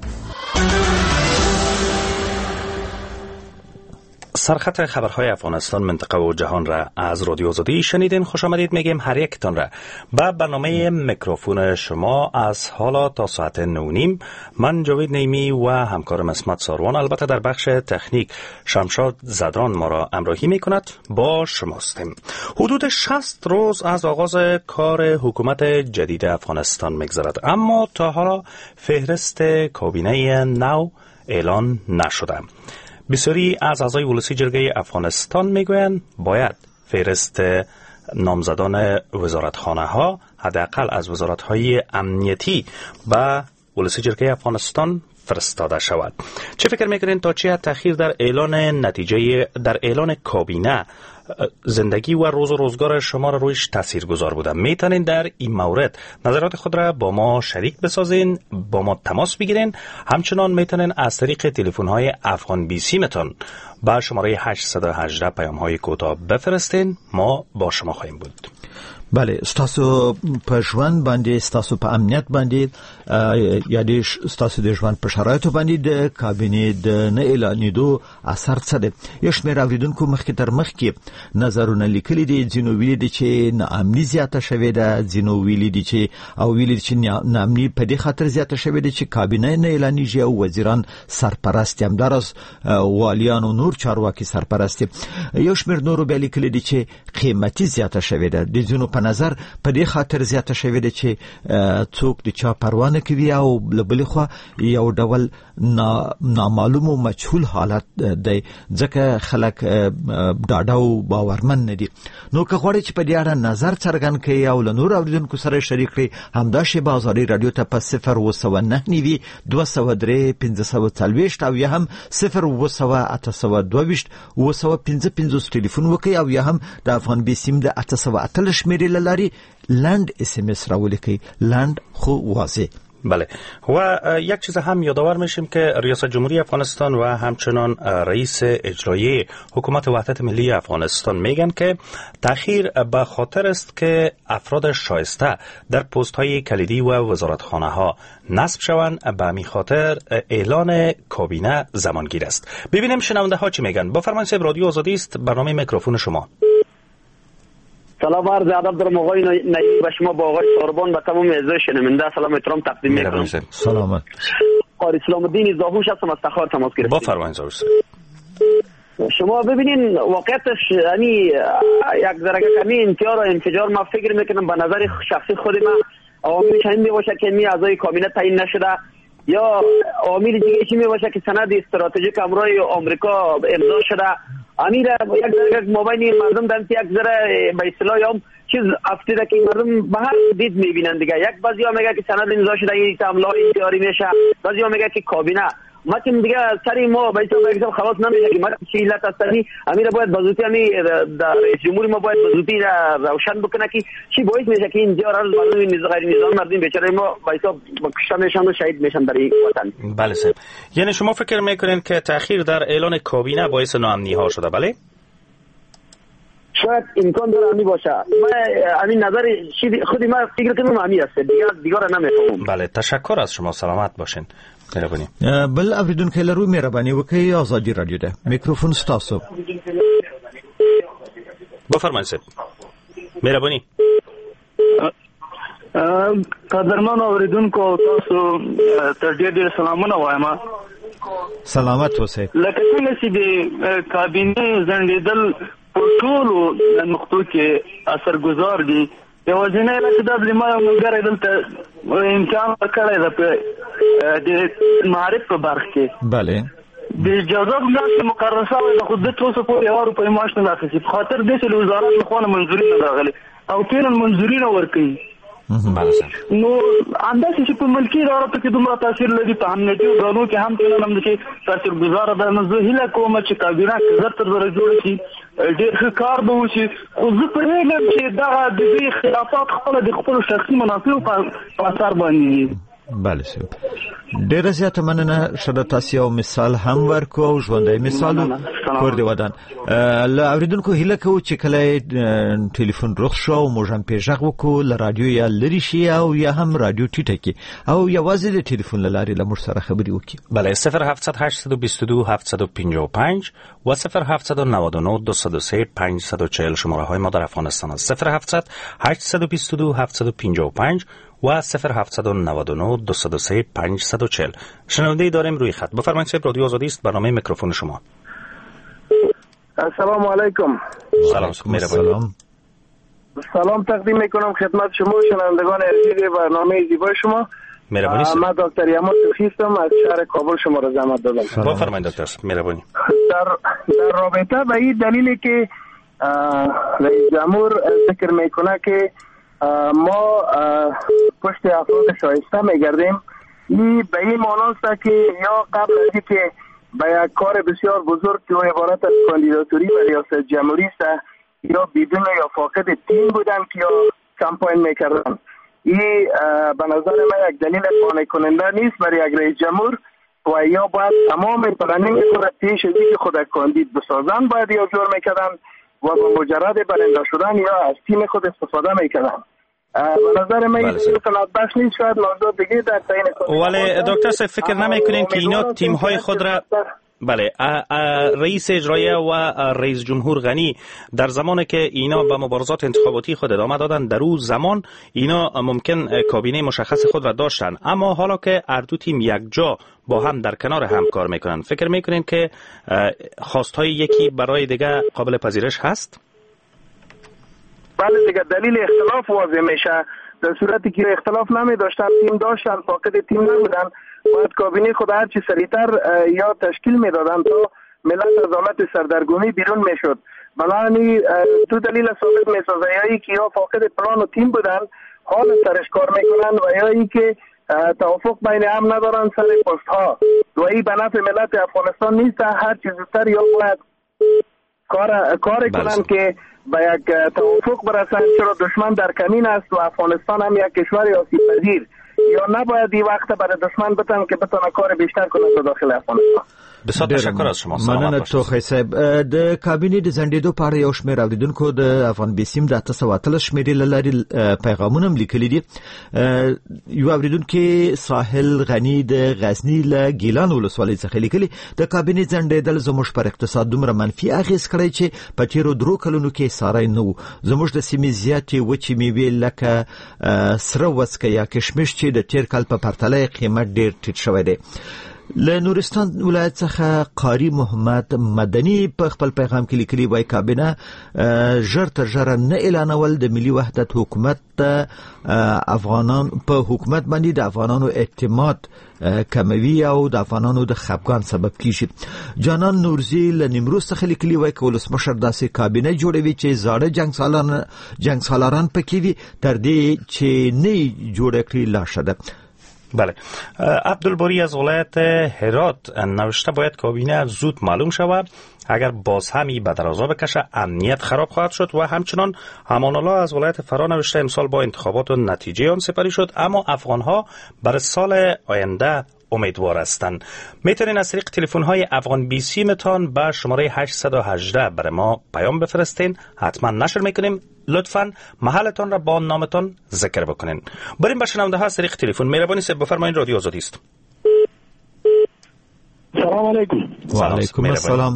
سرخط خبرهای افغانستان، منطقه و جهان را از رادیو آزادی شنیدین. خوش آمدید میگیم هر یکتان را به برنامه میکروفون شما از حالا تا ساعت 9:30. من جاوید نیمی و همکارم اسمت ساروان، البته در بخش تکنیک شمشاد زدران ما را همراهی میکند. با شماستیم. حدود 60 روز از آغاز کار حکومت جدید افغانستان میگذرد، اما تا حالا فهرست کابینه نو اعلان نشده. بسیاری از اعضای ولسی جرگه افغانستان میگویند باید فهرست نامزدان وزارتخانه ها حداقل از وزارت‌های امنیتی به ولسی جرگه افغانستان فرستاده شود. چه فکر میکنین تا چه حد تأخیر در اعلان کابینه زندگی و روز و روزگار شما را رویش تاثیرگذار بوده؟ میتونین در این مورد نظرات خود را با ما شریک بسازین، با ما تماس بگیرین. همچنان میتونین از طریق تلفن های افغان بی سی متون با شماره 818 پیام های کوتاه بفرستین، ما با شما خواهیم بود. بله، ستاسو په ژوند باندې، ستاسو په امنیت باندې یا د ستاسو د ژوند په شرایطو باندې د کابینې د نه اعلانېدو اثر څه دی؟ یو شمېر اورېدونکو مخکې تر مخکې نظرونه لیکلي دي. ځینو ویلي دي چې ناامني زیاته شوې ده، ځینو ویلي دي چې ناامني په دې خاطر زیاته شوې ده چې کابینه نه اعلانېږي او وزیران سرپرست همداراز والیان او نور چارواکي سرپرست. یو شمېر نورو بیا لیکلي دي چې قیمتي زیاته شوې ده. د ځینو په نظر په دې خاطر زیاته شوې ده چې څوک د چا پروا نه کوي او بلې خوا یو ډول نامعلوم او مجهول حالت دی، ځکه خلک ډاډه او باورمن نه دي. نو که غواړئ چې په دې اړه نظر څرګند کړئ او له نورو اورېدونکو سره شریک کړئ، همدا شیبه ازادي رادیو ته په 029 203 540 او یا هم 02822 955 ټلیفون وکړئ او یا هم د افغان بي سیم د 808 شمیرې لاري لند اس ام اس راولیکئ، لند خو واضح. بله، و یک چیز هم یادآور میشیم که ریاست جمهوری افغانستان و همچنان رئیس اجرایی حکومت وحدت ملی افغانستان میگن که تأخیر به خاطر است که افراد شایسته در پست های کلیدی و وزارتخانه ها نصب شوند. به همین خاطر اعلان کابینه زمانگیر است. ببینیم شنونده ها چی میگن. بفرمایید صاحب، رادیو آزادی است، برنامه میکروفون شما. سلام عرض ادب دارم آقای نعیمی و شما با آقای ساربان و تمام اعضای شنونده سلام احترام تقدیم میکنم. سلامت. قاری اسلام الدین زاهوش هستم، از تخار تماس گرفتم. بفرمایید زاهوش. شما ببینین واقعیتش یعنی یک ذره کمی انتشار و انفجار ما فکر میکنم به نظر شخصی خود ما عواملش همین میباشه که می اعضای کابینه تعیین نشده یا عوامل دیگه چی میباشه که سند استراتژیک همراه آمریکا امضا شده. امیر یک ذره مابین مردم دارن یک ذره به اصطلاح هم چیز افتیده که مردم به هر دید میبینن دیگه. یک بعضیا میگه که سند امضا شده این حمله انتحاری میشه، بعضیا میگه که کابینه متن دیگه سری ما به حساب خلاص نمیشه که متن شیلت هستنی. امیر باید بزودی در رئیس جمهوری ما باید بزودی روشن بکنه که چی باعث میشه که اینجا روز مردم غیر نظام مردم بیچاره ما به حساب کشته میشن و شهید میشن در این وطن. بله صاحب، یعنی شما فکر میکنین که تأخیر در اعلان کابینه باعث ناامنی ها شده؟ بله، شاید امکان داره امی باشه. همین نظر خودی ما فکر کنم امی است، دیگه را نمیفهمم. بله، تشکر از شما، سلامت باشین. مهرباني. بل اوریدونکو لرو مهرباني وکړئ. آزادي رادیو ده، میکروفون ستاسو. بفرمایئ صاحب. مهرباني. قدرمن اوریدونکو تاسو ته ډېر سلامونه وایم. سلامت اوسئ. لکه څنګه چې د کابینې ځنډېدل په ټولو نقطو کې اثرګذار دي. یوازینی لکه دا د ما یو ملګری دلته امتحان ورکړی ده په د معارف په برخه کې. بله، د اجازت مرستې مقرر شوی ده، خو د څو څه پورې یو روپۍ معاش نه اخیستي په خاطر دې چې له وزارت له خوا نه منظوري نه راغلې او فعلا منظوري نه ورکوي. نو همداسې چې په ملکي اداراتو کې دومره تاثیر لري، په امنیتي ادارو کې هم فعلا هم چې تاثیرګذاره ده. نو زه هیله کوم چې کابینه که زر تر زره جوړه شي ډېر ښه کار به وشي، خو زه پوهېږم چې دغه د دې خلافات خپله د خپلو شخصي منافعو په اثر باندې. بله صاحب، ډیره زیاته مننه. شاید تاسو یو مثال هم ورکو او ژوندۍ مثال کور دی ودان. له اوریدونکو هیله کوو چې کله ټلیفون رخ شو او موږ هم پیژغ وکړو له رادیو یا لري شي او یا هم رادیو ټیټه کې او یوازې د ټلیفون لارې له موږ سره خبرې وکړي. بله، 07822 755 و 0799 203 540 شماره های ما در افغانستان است. 07822 755 و 0799 203 540. شنونده داریم روی خط. بفرمایید صاحب، رادیو آزادی است، برنامه میکروفون شما. السلام علیکم. سلام تقدیم میکنم خدمت شما شنوندگان عزیز برنامه زیبای شما. مهربانی. من دکتر یامات هستم، از شهر کابل شما را زحمت دادم. بفرمایید دکتر. مهربانی. در رابطه به این دلیلی که رئیس جمهور ذکر میکنه که ما پشت افراد شایسته میگردیم، این به این معناست که یا قبل از اینکه به یک کار بسیار بزرگ که عبارت از کاندیداتوری و ریاست جمهوری است یا بدون یا فاقد تیم بودن که یا کمپاین میکردن. این به نظر من یک دلیل قانع کننده نیست برای یک رئیس جمهور و یا باید تمام پلنینگ خود پیش از اینکه خود کاندید بسازن باید یا جور میکردن و با مجرد برنده شدن یا از تیم خود استفاده میکردن. به نظر من این بخش نیست. شاید موضوع دیگه در تعیین ولی دکتر صاحب فکر نمیکنین که اینا تیم های خود را بله رئیس اجرایه و رئیس جمهور غنی در زمانی که اینا به مبارزات انتخاباتی خود ادامه دادن در اون زمان اینا ممکن کابینه مشخص خود را داشتن، اما حالا که هر دو تیم یک جا با هم در کنار هم کار میکنن فکر میکنین که خواستهای یکی برای دیگه قابل پذیرش هست؟ بله دیگه دلیل اختلاف واضح میشه. در صورتی که اختلاف نمی داشتن تیم داشتن فاقد تیم نبودن باید کابینه خود هرچی سریعتر یا تشکیل میدادن تا ملت از حالت سردرگمی بیرون میشد. بنابراین دو دلیل ثابت میسازه، یا ای که یا فاقد پلان و تیم بودن حال سرش کار میکنن و یا ای که توافق بین هم ندارن سر پست ها و ای به نفع ملت افغانستان نیست. هر چیز زودتر یا باید کار کنن که به یک توافق برسن، چرا دشمن در کمین است و افغانستان هم یک کشور آسیب پذیر یا نباید این وقت برای دشمن بتن که بتونه کار بیشتر کنه در داخل افغانستان. بسیار تشکر از شما. مننه توخی صاحب. د کابینې د ځنډېدو په اړه یو شمېر اوریدونکو د افغان بیسیم د 813 شمېرې له لارې پیغامونه هم لیکلي دي. یو اوریدونکو ساحل غنی د غزنی له ګیلان ولسوالۍ څخه لیکلي د کابینې ځنډېدل زموږ پر اقتصاد دومره منفي اغېز کړی چې په تیرو درو کلونو کې ساری نه و. زموږ د سیمې زیاتې وچې میوې لکه سره وڅکه یا کشمش چې د تیر کال په پرتله قیمت ډېر ټیټ شوی دی. له نورستان ولایت څخه قاری محمد مدني په خپل پیغام کې لیکلي وای کابینه ژر تر ژره نه اعلانول د ملي وحدت حکومت افغانان په حکومت باندې د افغانانو اعتماد کموي او د افغانانو د خپګان سبب کیږي. جانان نورزی له نیمروز څخه لیکلي وای که ولسمشر داسې کابینه جوړوي چې زاړه جنگ سالاران پکې وي تر دې چې نه جوړ کړي لا شده. بله. عبدالباری از ولایت هرات نوشته باید کابینه زود معلوم شود، اگر باز همی به درازا بکشه امنیت خراب خواهد شد. و همچنان همان الله از ولایت فرا نوشته امسال با انتخابات و نتیجه آن سپری شد اما افغانها برای سال آینده امیدوار هستند. میتونین از طریق تلفن های افغان بیسی متان به شماره 818 برای ما پیام بفرستین، حتما نشر میکنیم. لطفاً محلتان را با نامتان ذکر بکنین. بریم به شنونده ها از طریق تلفن. مهربانی صاحب بفرمایید، رادیو آزادی است. سلام علیکم. و علیکم السلام.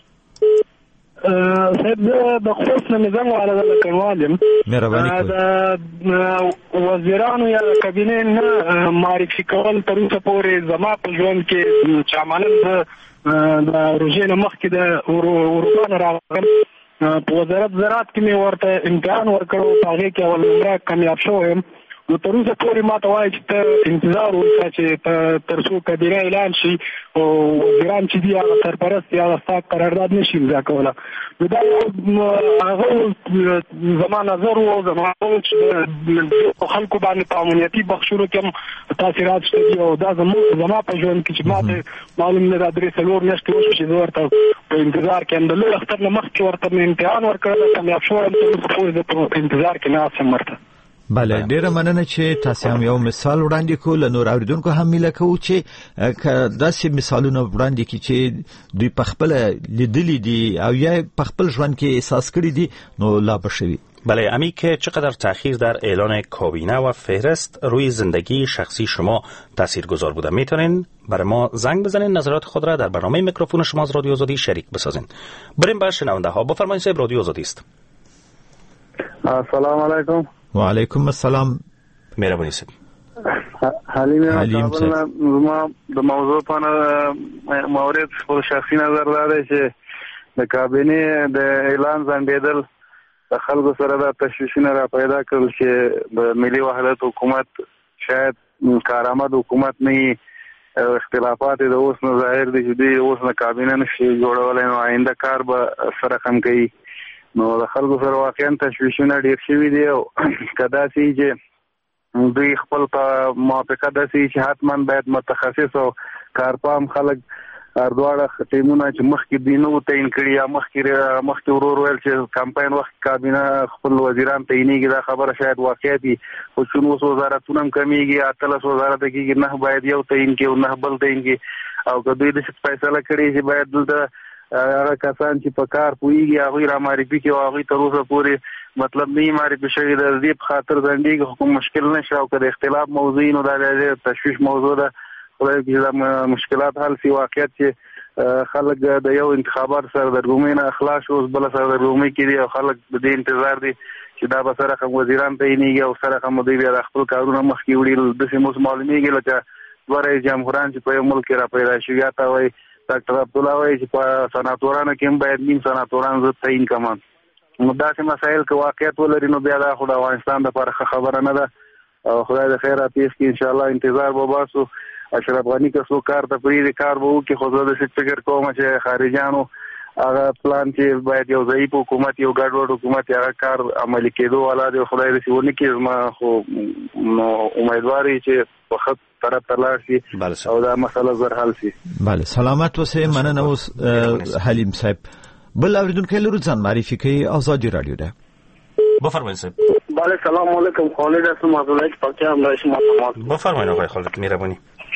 صاحب د خصوص نظام وعلى الكوالم مهرباني کوم وزیرانو یا کابینه نه معرفي کول تر اوسه پورې زما په ژوند کې چامانن د روزنه مخکې د اروپا راغلم په وزارت زراعت کې مې ورته امتحان ورکړو، هغه کې اول نمره کامیاب شوم. نو تر اوسه پورې ما ته وایي چې ته انتظار وکړه چې تر څو کابینه اعلان شي او وزیران چې دي هغه سرپرست یا هغه قرارداد نشي امضا کولی. نو دا هغه زما نظر و زما چې خلکو باندې په امنیتي بخشونو کې هم تاثیرات شته دي او دا زما په ژوند کې چې ما ته معلوم نه دا درې څلور میاشتې وشوه چې زه ورته په انتظار کې یم. د لوی اختر نه مخکې ورته مې امتحان ورکړی، کامیاب شوی یم. تر اوسه پورې زه په انتظار کې ناست یم ورته. بله، ډیره مننه چې تاسو هم یو مثال وړاندې کړو. له نور اوریدونکو هم مله کوو چې داسې مثالونه وړاندې کړي چې دوی په خپل لیدلي دي او یا په خپل ژوند کې احساس کړي دي، نو لا بشوي. بله، امی که چقدر تأخیر در اعلان کابینه و فهرست روی زندگی شخصی شما تاثیرگذار بوده، میتونین برای ما زنگ بزنین، نظرات خود را در برنامه میکروفون شما از رادیو آزادی شریک بسازین. بریم به شنونده ها. بفرمایید صاحب، رادیو آزادی است. السلام علیکم. و علیکم السلام. مهربانی صاحب. حلیم صاحب، ما د موضوع په اړه مورید خپل شخصي نظر لري چې د کابینه د اعلان ځنډېدل د خلکو سره د تشویشونه را پیدا کړل چې د ملي وحدت حکومت شاید کارآمد حکومت نه اختلافات د اوس نه ظاهر دي چې د اوس نه کابینه نشي جوړولای، نو آینده کار به سره کم کوي. نو د خلکو سره واقعا تشویشونه ډیر شوي دي او کدا سي چې دوی خپل په موافقه داسې چې حتما باید متخصص او کارپام خلک اردواړه ټیمونه چې مخکې دی نو تعین کړي یا مخکې ورور ویل چې کمپاین وخت کابینه خپل وزیران تعینېږي دا خبره شاید واقع دي خو چې اوس وزارتونه هم کمیږي 13 وزارت کېږي نه باید یو تعین کې او نه بل تعین کې او که دوی د فیصله کړي چې باید دلته هغه کسان چې په کار پوهېږي هغوی را معرفي کړي او هغوی تر اوسه پورې مطلب نه معرفي شوي د دې په خاطر ځنډېږي خو مشکل نشته او که د اختلاف موضوع نو دا د تشویش موضوع ده خدای دې دا مشکلات حل شي واقعیت چې خلک د یو انتخابات سردرګمۍ نه خلاص شو اوس بله سردرګمۍ کې دي او خلک د دې انتظار دي چې دا به سره هم وزیران تعینېږي او سره هم دوی بیا د خپل کارونه مخکې وړي داسې موږ معلومېږي لکه دوه رئیس جمهوران چې په یو ملک کې را پیدا شوي یا ته وایي ډاکټر عبدالله وایي چې په سناتورانو کې هم باید نیم سناتوران زه تعین کړم نو داسې مسایل که واقعیت ولري نو بیا دا خو د افغانستان دپاره ښه خبره نه ده او خدای د خیر پیښ کړي انشاءالله انتظار به باسو اشرف غني که څو کار ته پرېږدي کار به وکړي خو زه داسې فکر کوم چې خارجیانو هغه پلان چې باید یو ضعیف حکومت یو ګډوډ حکومت هغه کار عملي کېدو والا دی خدای دې ونه کړي زما خو امیدوار یم چې په ښه طرف ته لاړ شي او دا مسله زر حل شي. بله سلامت اوسئ. مننه. اوس حلیم صاحب بل اوریدونکی لرو ځان معرفي کوي آزادی رادیو ده. بفرمایید صاحب. بله سلام علیکم. خالد هستم از ولایت پکتیا همراه شما تماس. بفرمایید آقای خالد مهربانی.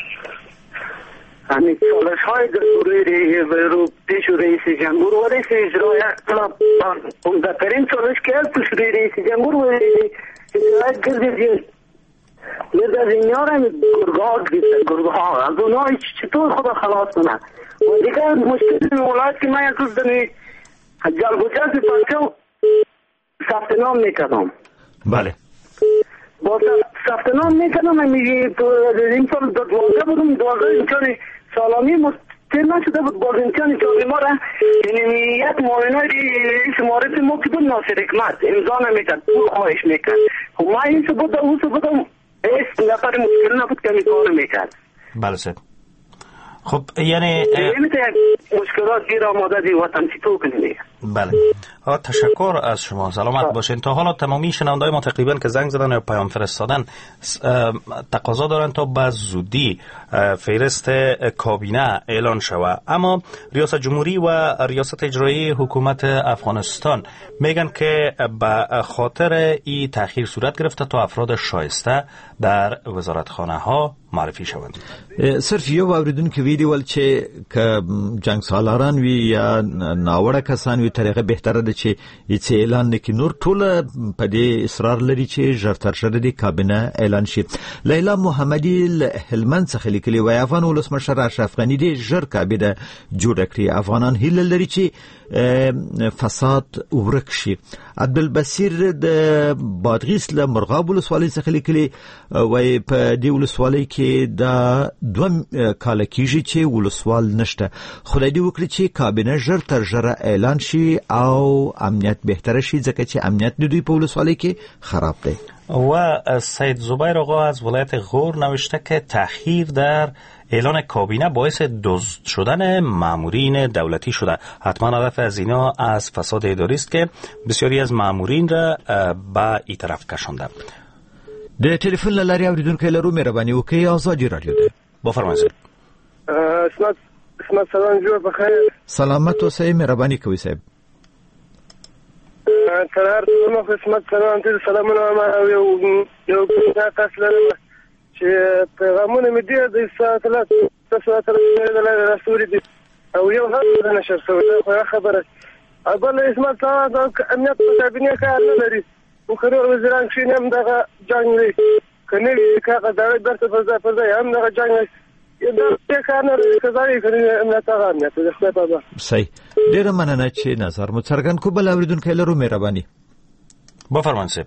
همین چالش های دستوری رو پیش رئیس جمهور و رئیس اجرایی عمده‌ترین چالش که پیش رئیس جمهور و اجرایی گردید یه از این یار هم گرگه ها از اونها چطور خدا خلاص کنه و دیگه مشکل ولایت که من از دمی جلگوجه پکتیا ثبت نام میکردم. بله با ثبت نام میکنم میگه تو این سال 12 بودم 12 امکان سالامی مستقل نشده بود باز امکان چاقی ما را یعنی یک معاینه رئیس معارف ما که بود ناصر حکمت امضا نمیکرد پول خواهش میکرد خب من این سو بودم اون سو بودم ایست نفر مشکل نبود که میکار میکرد. بله سید. خب یعنی مشکلات گیر آماده دی وطن چطور کنید؟ بله تشکر از شما. سلامت باشین. تا حالا تمامی شنونده‌های ما تقریبا که زنگ زدن یا پیام فرستادن تقاضا دارن تا به زودی فهرست کابینه اعلان شود، اما ریاست جمهوری و ریاست اجرایی حکومت افغانستان میگن که به خاطر این تأخیر صورت گرفته تا افراد شایسته در وزارتخانه ها معرفی شوند. صرف یو اوریدونکو ویډیو چې ک جنگ سالاران وی یا ناوړه کسان وی طریقه بهتره ده چې هیڅ اعلان نکړي. نور ټول په دې اصرار لري چې ژر تر ژره د کابینه اعلان شي. لیلا محمدی هلمند څخه لیکلي وای افغان ولسمشر اشرف غني دې ژر کابینه جوړ کړي. افغانان هیله لري چې فساد ورک شي. عبدالبصیر د بادغیس له مرغاب ولسوالۍ څخه لیکلي وای په دې ولسوالۍ کې دا 2 کال کېږي چې ولسوال نشته. خدای دې وکړي چې کابینه ژر تر ژره اعلان شي او امنیت بهتره شي ځکه چې امنیت دوی په ولسوالۍ کې خراب دی. و سید زبیر آقا از ولایت غور نوشته که تأخیر در اعلان کابینه باعث دزد شدن مامورین دولتی شده. حتما هدف از اینا از فساد اداری است که بسیاری از مامورین را به این طرف کشانده. د ټلیفون له لارې اوریدونکو لرو مهرباني وکړئ آزادي رادیو ده. بفرمایئ. اسمت سلام جوړ بخیر. سلامت اوسئ. مهرباني کوئ صاحب. قرار نو اسمت سلام ته سلامونه ما یو تاسو لرم چې پیغامونه مې دي د ساتلات تاسو ته رسول دي او یو هغه نشر شوی خو خبره اول اسمت سلام امنیت په کابینه کې نه لري او خبر وزیران چې نیم دغه جنگ لري کنه کاغه دا درته په ځای هم دغه جنگ دا کارونه کوي کنه امنیت هغه امنیت د خپل صحیح. ډیره مننه چې نظر مو څرګند کو. بل اوریدونکو لرو مهرباني. بفرمایئ صاحب.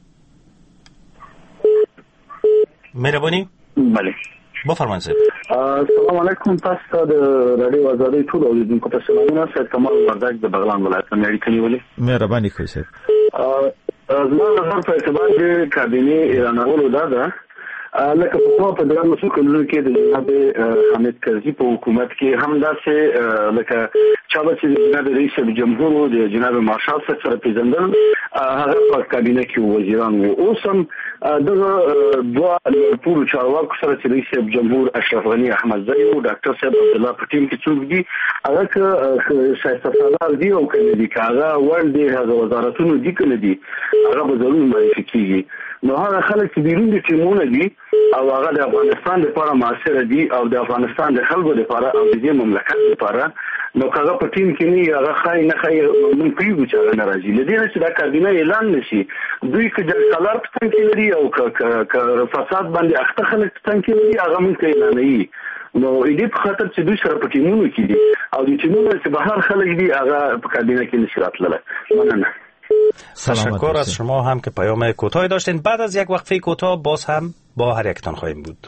مهرباني. بله بفرمایئ صاحب. السلام علیکم. تاسو د رادیو آزادۍ ټول اوریدونکو ته سلامونه. سید کمال وردګ د بغلان ولایت نه اړیکې نیولې. مهرباني کوئ صاحب. زما نظر په اعتبار د کابینه اعلانولو ده لکه په دغه مسو کلونو کې د جناب حامد کرزي په حکومت کې هم داسې لکه چا چې جناب رئیس جمهور او د جناب مارشال سره پیژندل هغه په کابینه کې وزیران وو. اوس هم دغه دوه ټول چارواکو سره چې رئیس جمهور اشرف غنی احمدزی او ډاکټر صاحب عبد الله په ټیم کې څوک دي هغه که سیاستمدار دي او کنه دي هغه ور دي هغه وزارتونو دي کنه دي هغه به ضروري معرفي کیږي. نو هغه خلک چې بیرون دي ټیمونه دي او هغه د افغانستان لپاره معاصر دي او د افغانستان د خلکو لپاره او د دې مملکت لپاره نو هغه په ټیم کې نه هغه خای نه خای مونږ پیږو چې هغه ناراضي لدی چې دا کابینه اعلان نشي دوی که د کلر پتن کې لري او که فساد باندې اخته خلک پتن کې لري هغه مونږ اعلان نه نو دې په خاطر چې دوی سره په ټیمونو کې دي او د ټیمونو چې بهر خلک دي هغه په کابینه کې نشي راتللی. مننه. تشکر از شما هم که پیام کوتاهی داشتین. بعد از یک وقفه کوتاه باز هم با هر یکتان خواهیم بود.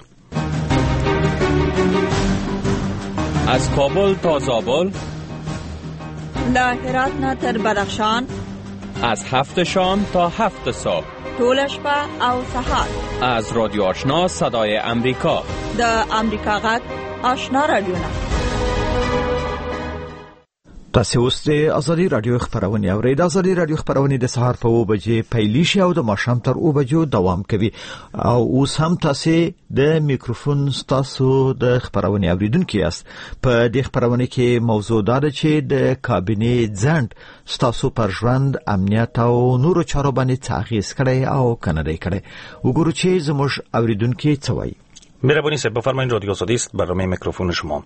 از کابل تا زابل، له هرات نه تر بدخشان، از 7 شام تا 7 صبح، ټول شپه او سهار. از رادیو آشنا صدای امریکا، د امریکا غږ آشنا رادیو نه. تاسو اوس د ازادي رادیو خبرونه اورئ. د ازادي رادیو خبرونه د سهار په 2 بجې پیل شي او د ماښام تر 2 بجو دوام کوي. او اوس هم تاسو د میکروفون تاسو د خبرونه اوریدونکو یاست. په دې خبرونه کې موضوع دا ده چې د کابینه ځند تاسو پر ژوند، امنیت او نورو چارو باندې تغییر کړي او کنه کړي. وګورو چې زموږ اوریدونکو څه وایي. مهربانی صاحب بفرمایید رادیو آزادی است، برنامه میکروفون شما.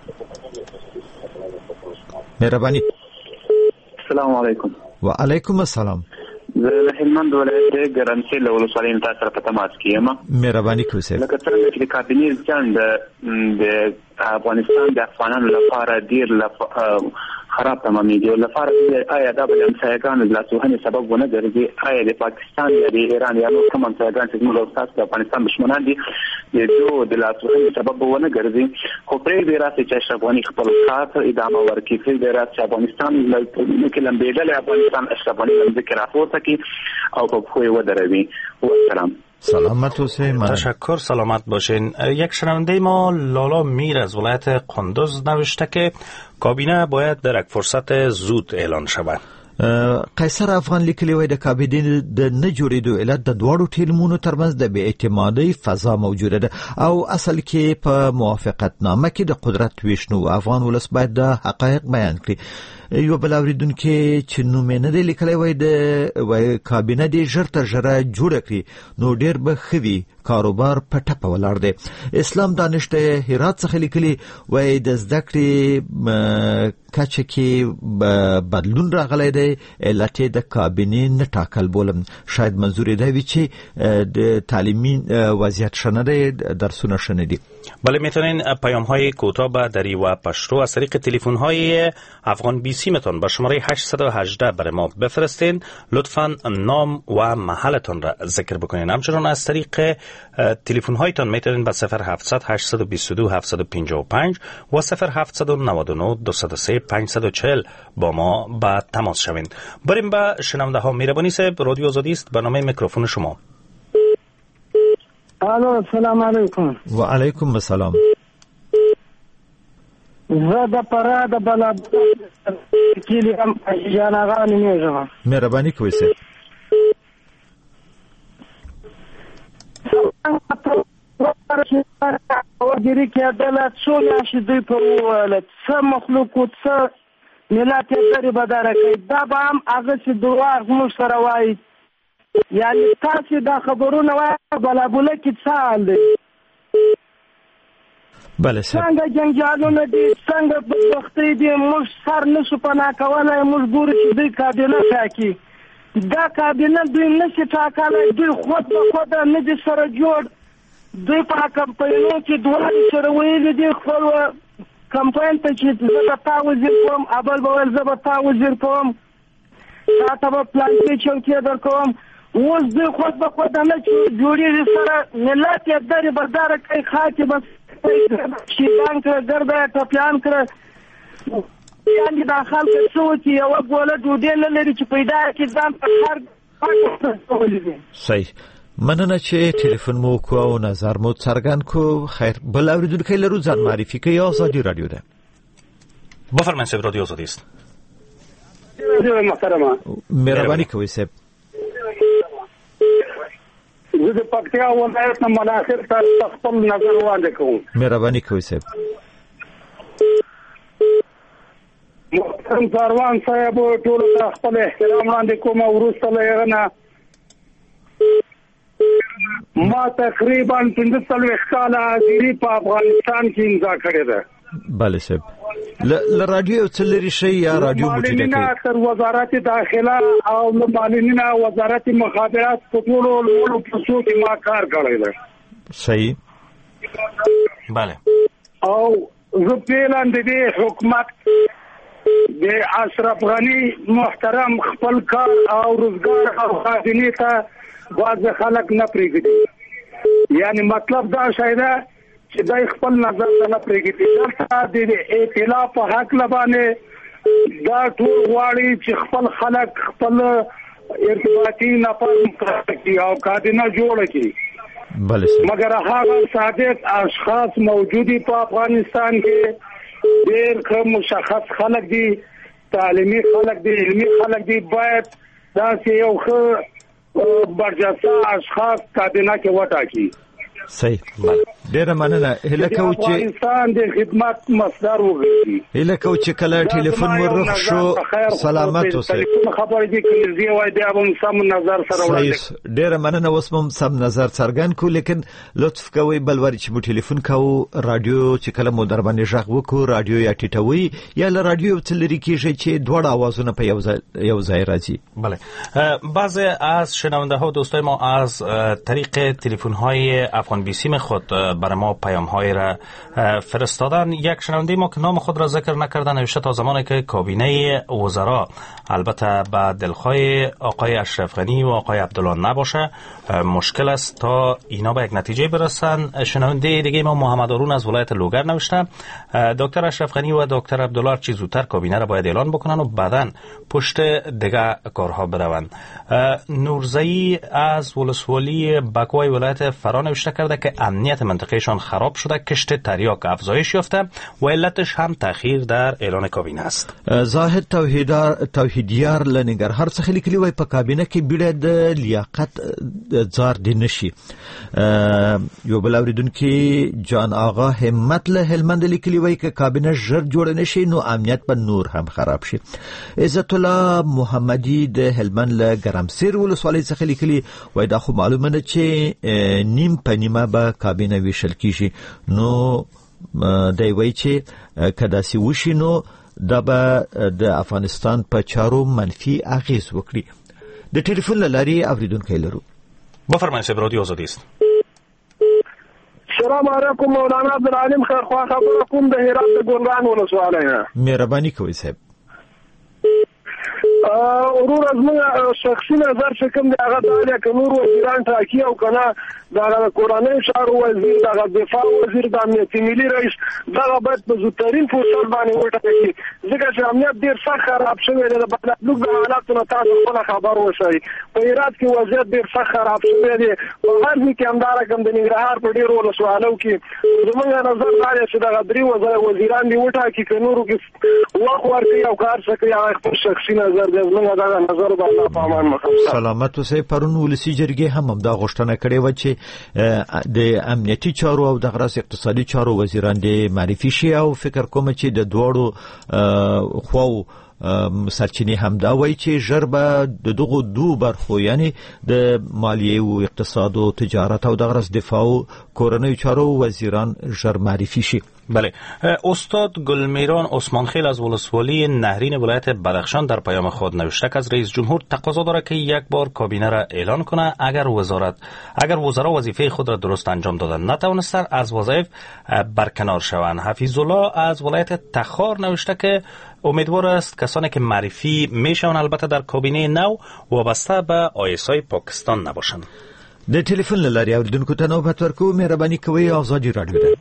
مهربانی. السلام علیکم. و علیکم السلام. زه هلمند ولایت ګرمسي له ولسوالۍ تاسو سره په تماس کې یم. مهرباني کوئ. لکه څنګه چې کابینه ځان د افغانستان د افغانانو لپاره ډیر خراب تمامېږي او لپاره آیا دا به همسایګانو د لاسوهنې سبب ونه ګرځي؟ آیا د پاکستان یا د ایران یا نور کوم همسایګان چې زموږ او تاسو د افغانستان دشمنان دي د دوی د لاسوهنې سبب ونه ګرځي؟ خو پرېږدي راځي چې اشرف غني خپل کار ادامه ورکړي. پرېږدي راځي چې افغانستان کې لمبېدلی افغانستان اشرف غني لمځکې راپورته کړي او په پښو یې ودروي. والسلام. سلامت حسین. تشکر، سلامت باشین. یک شنونده ما لالا میر از ولایت قندوز نوشته که کابینه باید در یک فرصت زود اعلان شود. قیصر افغان لیکلی وای د کابینه د نه جوړېدو علت د دواړو ټیمونو ترمنځ د بې اعتمادۍ فضا موجوده ده او اصل کې په موافقتنامه کې د قدرت ویشنو افغان ولس باید د حقایق بیان کړي. یو بل اوریدونکو چې نوم نه دی لیکلی وای د کابینه د ژر تر ژره جوړ کړي نو ډیر به خوي کاروبار په ټپه ولاړ دی. اسلام دانشته هرات څخه لیکلی وای د زده کړې کچه کې بدلون راغلی دی، علت د کابینه نه ټاکل بولم. شاید منظور دی وی چې د تعلیمي وضعیت شنه دی، درسونه شنه دي. بله میتونین پیام های کوتاه به دری و پشتو از طریق تلفن های افغان بی سی متون به شماره 818 برای ما بفرستین. لطفاً نام و محلتون را ذکر بکنین. همچنان از طریق تلفن هایتان میتونین به 0700 822 755 و 0799 203 540 با ما به تماس شوین. بریم به شنونده ها. مهربانی صاحب رادیو آزادی است، برنامه میکروفون شما. الو السلام علیکم. و علیکم السلام. زه د پرا د بلا کلی هم جانغان نیږم. مهرباني کوئ سه. وګړي کې عدالت څو میاشتې دوی په وویل څه مخلوق او څه ملت یې غریب بداره کوي. دا به هم هغه چې دروغ موږ سره وایي. یعنی تاسو دا خبرونه وایي بلابله کې څه حال دی؟ بله صاحب. څنګه جنجالونه دي، څنګه بدبختۍ دي، موږ سر نشو پناه کولی. موږ ګورو چې دوی کابینه ټاکي. دا کابینه دوی نشي ټاکلی. دوی خود به خود نه دي سره جوړ. دوی په کمپاینو کې دواړه سره ویلي دي خپل کمپاین ته چې زه به تا وزیر کوم، اول به ویل زه به تا وزیر کوم، تا ته به پلانکې چوکۍ در کوم. اوس دوی خود به خود نه جوړېږي سره. ملت یې درې برداره کوي، خاکې به شیطان کړه، ګرده یې ټپیان کړه. یعنې دا خلک څه وکړي؟ یوه ګوله ډوډۍ نه لري چې پیدا کړي، ځان په خر صحیح. مننه چې ټلیفون مو کو او نظر مو څرګند کو. خیر بل اوریدونکو لرو ځان معرفي کوي. آزادي رادیو ده. بفرمایید صاحب رادیو آزادی است. محترمه مهرباني کوئ صاحب. زه د پکتیا ولایت نه مناصر ته خپل نظر وړاندې کوم. مهرباني کوئ صاحب. محترم سروان صاحب ټول ته خپل احترام وړاندې کوم. وروسته له هغه نه ما تقریبا 45 کاله حاضري په افغانستان کې امضا کړې ده. بله صاحب. ل رادیو څلری شي یا رادیو موټی کې تر وزارت داخله او معلومینه وزارت مخابرات په ټولو لوړو پوستو کې ما کار کړی ده. صحیح. بله. او زه پیلان د دې حکومت د اشرف غنی محترم خپل کار او روزګار او خزینه ته باز خلک نه پریږدي. یعنی مطلب دا شایده چې دای خپل نظر نه پریږدي. دا د ائتلاف په حق لبانه دا ټول غواړي چې خپل خلک خپل ارتباطي نفر کوي او کابینه جوړ کړي. بله مګر هغه صادق اشخاص موجودي په افغانستان کې ډېر مشخص خلک دي، تعلیمي خلک دي، علمي خلک دي. باید دا چې یو ښه برجسته اشخاص کابینه کې وټاکي. صحیح. ډیره مننه. هله کو چې افغانستان د خدمت مصدر وګرځي. هله کو چې کله ټلیفون ورخ شو سلامت اوسئ. خبرې دي کړي وای دا هم سم نظر سره وړاندې. ډیره مننه. اوس هم سم نظر څرګند کو، لیکن لطف کوئ بلوري چې مو ټلیفون کوو رادیو چې کله مو در باندې ژغ وکړو رادیو یا ټیټوي یا له رادیو تلری کیږي چې دوړ اوازونه په یو ځای راځي. بله. بعضی از شنونده ها دوستای ما از طریق تلفن های افغان بیسیم خود برای ما پیام های را فرستادن. یک شنونده ما که نام خود را ذکر نکردن نوشته تا زمانی که کابینه وزرا البته با دلخواه آقای اشرف غنی و آقای عبدالله نباشه مشکل است تا اینا به یک نتیجه برسن. شنونده دیگه ما محمد هارون از ولایت لوگر نوشته دکتر اشرف غنی و دکتر عبدالله چه زودتر کابینه را باید اعلان بکنن و بعداً پشت دیگه کارها بروند. نورزئی از ولسوالی بکوای ولایت فرا نوشته کرده که امنیت منطقهشان خراب شده، کشت تریاک افزایش یافته و علتش هم تأخیر در اعلان کابینه است. زاهد توحیدیار لنګرهار څخه لیکلی وای په کابینه کې بیړه د لیاقت ځار دی نشي. یو بل اوریدونکو جان آغا همت له هلمند لیکلی وای ک کابینه ژر جوړ نشي نو امنیت په نور هم خراب شي. عزت الله محمدی د هلمند له ګرمسیر ولسوالۍ څخه لیکلی وای دا خو معلومه ده چې نیم په نیمه به کابینه ویشل کیږي. نو دی وای چې کدا سی وشي نو دا به د افغانستان په چارو منفي اغیز وکړي. د ټلیفون لاري اوریدونکو لرو. بفرمایئ صاحب رادیو آزادی است. السلام علیکم مولانا عبدالعلیم خیر خبر کوم د هرات د ګونګان ولسوالۍ نه. مهرباني کوئ صاحب. ورور ازمن شخصي نظر چې کوم دی هغه د کمور وزیران ټاکی او کنه دا کوراني شارو وزیر دا دفاع وزیر د امنیت ملي رئیس دا باید په زوترین فرصت باندې وټاکي ځکه چې امنیت ډیر سخت خراب شوی دی. د بلدلوک د حالاتو تاسو خپل خبر وشئ. په هرات کې وضعیت ډیر سخت خراب شوی دی. په هر ځای کې همدار کوم د ننګرهار په ډیرو ولسوالو کې زموږ نظر دا دی چې دا درې وزیران دی وټاکي که نورو کې وخت ورکړي او کار وکړي. هغه خپل شخصي نظر دی. زموږ دا نظر به الله په امان مخه. سلامت اوسئ. پرون ولسی جرګې هم دا غوښتنه کړې و چې د امنیتي چارو او د غراس اقتصادي چارو وزیران دې معرفي شي او فکر کوم چې د دوړو خو سرچینې هم دا وایي چې ژر به دغه دوه برخو یعنی د مالیې او اقتصاد او تجارت او د غرض دفاع او کورنۍ چارو وزیران ژر معرفی شي. بله. استاد گلمیران عثمانخیل از ولسوالی نهرین ولایت بدخشان در پیام خود نوشته که از رئیس جمهور تقاضا دارد که یک بار کابینه را اعلان کنه اگر وزرا وظیفه خود را درست انجام دادن نتوانستند از وظایف برکنار شوند. حفیظ الله از ولایت تخار نوشته که امیدوار است کسانی که معرفی میشون البته در کابینه نو وابسته به آیسای پاکستان نباشند. د ټلیفون لاري اوریدونکو ته نوبت ورکو. مهرباني کوئ آزادی رادیو ده.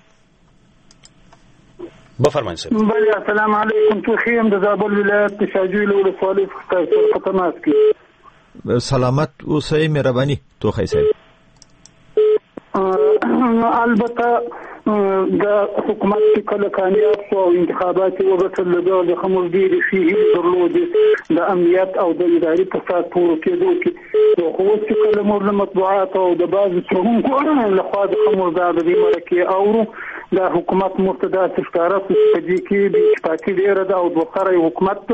بفرمایئ. بله السلام علیکم. تو خیم د زابل ولایت شاجوی ولسوالی خطرناک کی. سلامت اوسئ. مهرباني تو خیسه. البته د حکومت کې کله کامیاب شو او انتخابات وګټل د خمر ډېر شي درلودي د امنیت او د اداري فساد پورو کېدو کې خو چې کله موږ مطبوعات او د بعض څرګندونو له خوا د خمر د مرکه اورو د حکومت مرتضی ښکارا په دې کې د اتفاقي ډیره د او دوسرې حکومت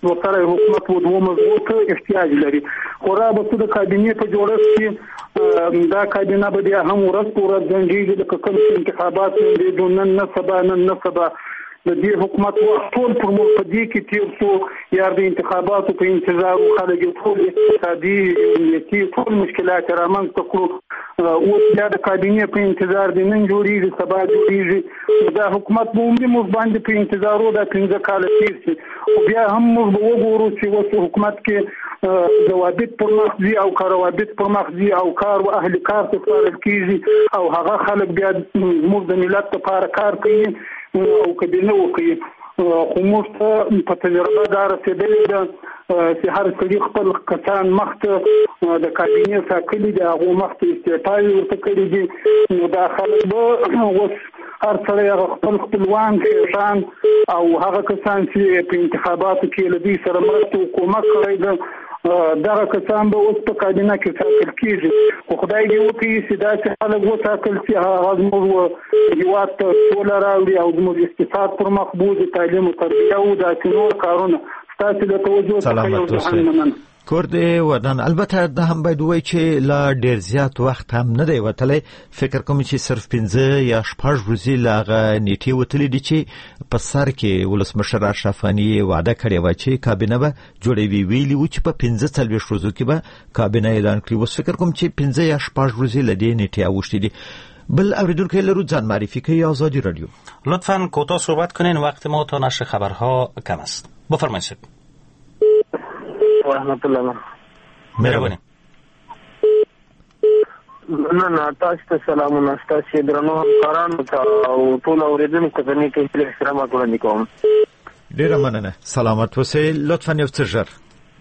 و دوه مضبوط احتیاج لري خو را به د کابینې په جوړښت کې دا کابینه به بیا هم ورځ ځنډېږي د کوم انتخابات د نن نه سبا د دې حکومت ټول پر مو په دې کې تیر شو یا د انتخاباتو په انتظار خلک ټول اقتصادي امنیتي ټول مشکلات رامنځته کړو او بیا د کابینې په انتظار د نن جوړیږي سبا جوړیږي دا حکومت موږ باندې په انتظارو د 15 کال تیر شي او بیا هم موږ وګورو چې اوس حکومت کې ضوابط پر مخ دي او کاروابط پر مخ دي او کار او اهل کار څخه کیږي او هغه خلک بیا موږ د ملت لپاره کار کوي او کبینه وکړي خو موږ ته په تجربه دا رسېدلې ده چې هر څوک خپل کسان مخته د کابینې ټاکلي دي هغه مخته استعفاء ورته کړي دي نو دا خلک به اوس هر څړی خپل خپلوان شان او هغه کسان چې په انتخاباتو کې لدی سره مرسته حکومت کوي دغه کسان به اوس په کابینه کې ټاکل کیږي خو خدای دې وکړي چې دا چې خلک وټاکل چې هغه زموږ هیواد ته سوله راوړي او زموږ اقتصاد پر مخ بوځي تعلیم او تربیه او د نور کارونه ستاسو د توجه څخه یو ځان مننه کورد ودان البته د هم باید وای چې لا ډیر زیات وخت هم نه دی وتلی فکر کوم چې صرف 15 یا 16 ورځې لاغه نیټه وتلی دي چې په سر کې ولسمشر اشرف غنی وعده کړی و چې کابینه به جوړوي ویلی و چې په 15 ورځو کې به کابینه اعلان کړي و فکر کوم چې 15 یا 16 ورځې لدی نیټه اوشتي دي بل اوریدونکو لرو ځان معرفی کوي آزادی رادیو لطفاً کوتاه صحبت کنین وقت ما تا نشر خبرها کم است بفرمایید ورحمت الله مهرباني نه تاسو ته سلامونه تاسو درنو همکارانو ته او ټول اوریدونکو ته نه کې احترام وړاندې کوم ډیره مننه سلامت اوسئ لطفا یو څه ژر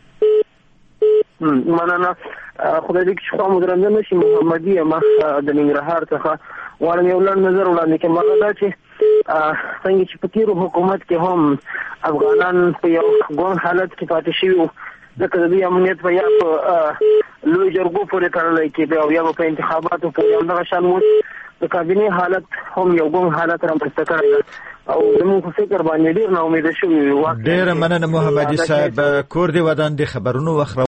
مننه خدای دې چې کوم درنده نشي محمدي ما د ننګرهار څخه وړاندې یو لړ نظر وړاندې کوم دا چې څنګه چې په تیرو حکومت کې هم افغانان په یو ګون حالت کې پاتې شوي ځکه د دې امنیت په یا په لوی جرګو پورې تړلی کېده او یا په انتخاباتو پورې همدغه شان اوس د کابینې حالت هم یو ګون حالت رامنځته کړی ده او زموږ په فکر باندې ډېر ناامیده شوي ډېره مننه محمدي صاحب کور دې ودان د خبرونو وخت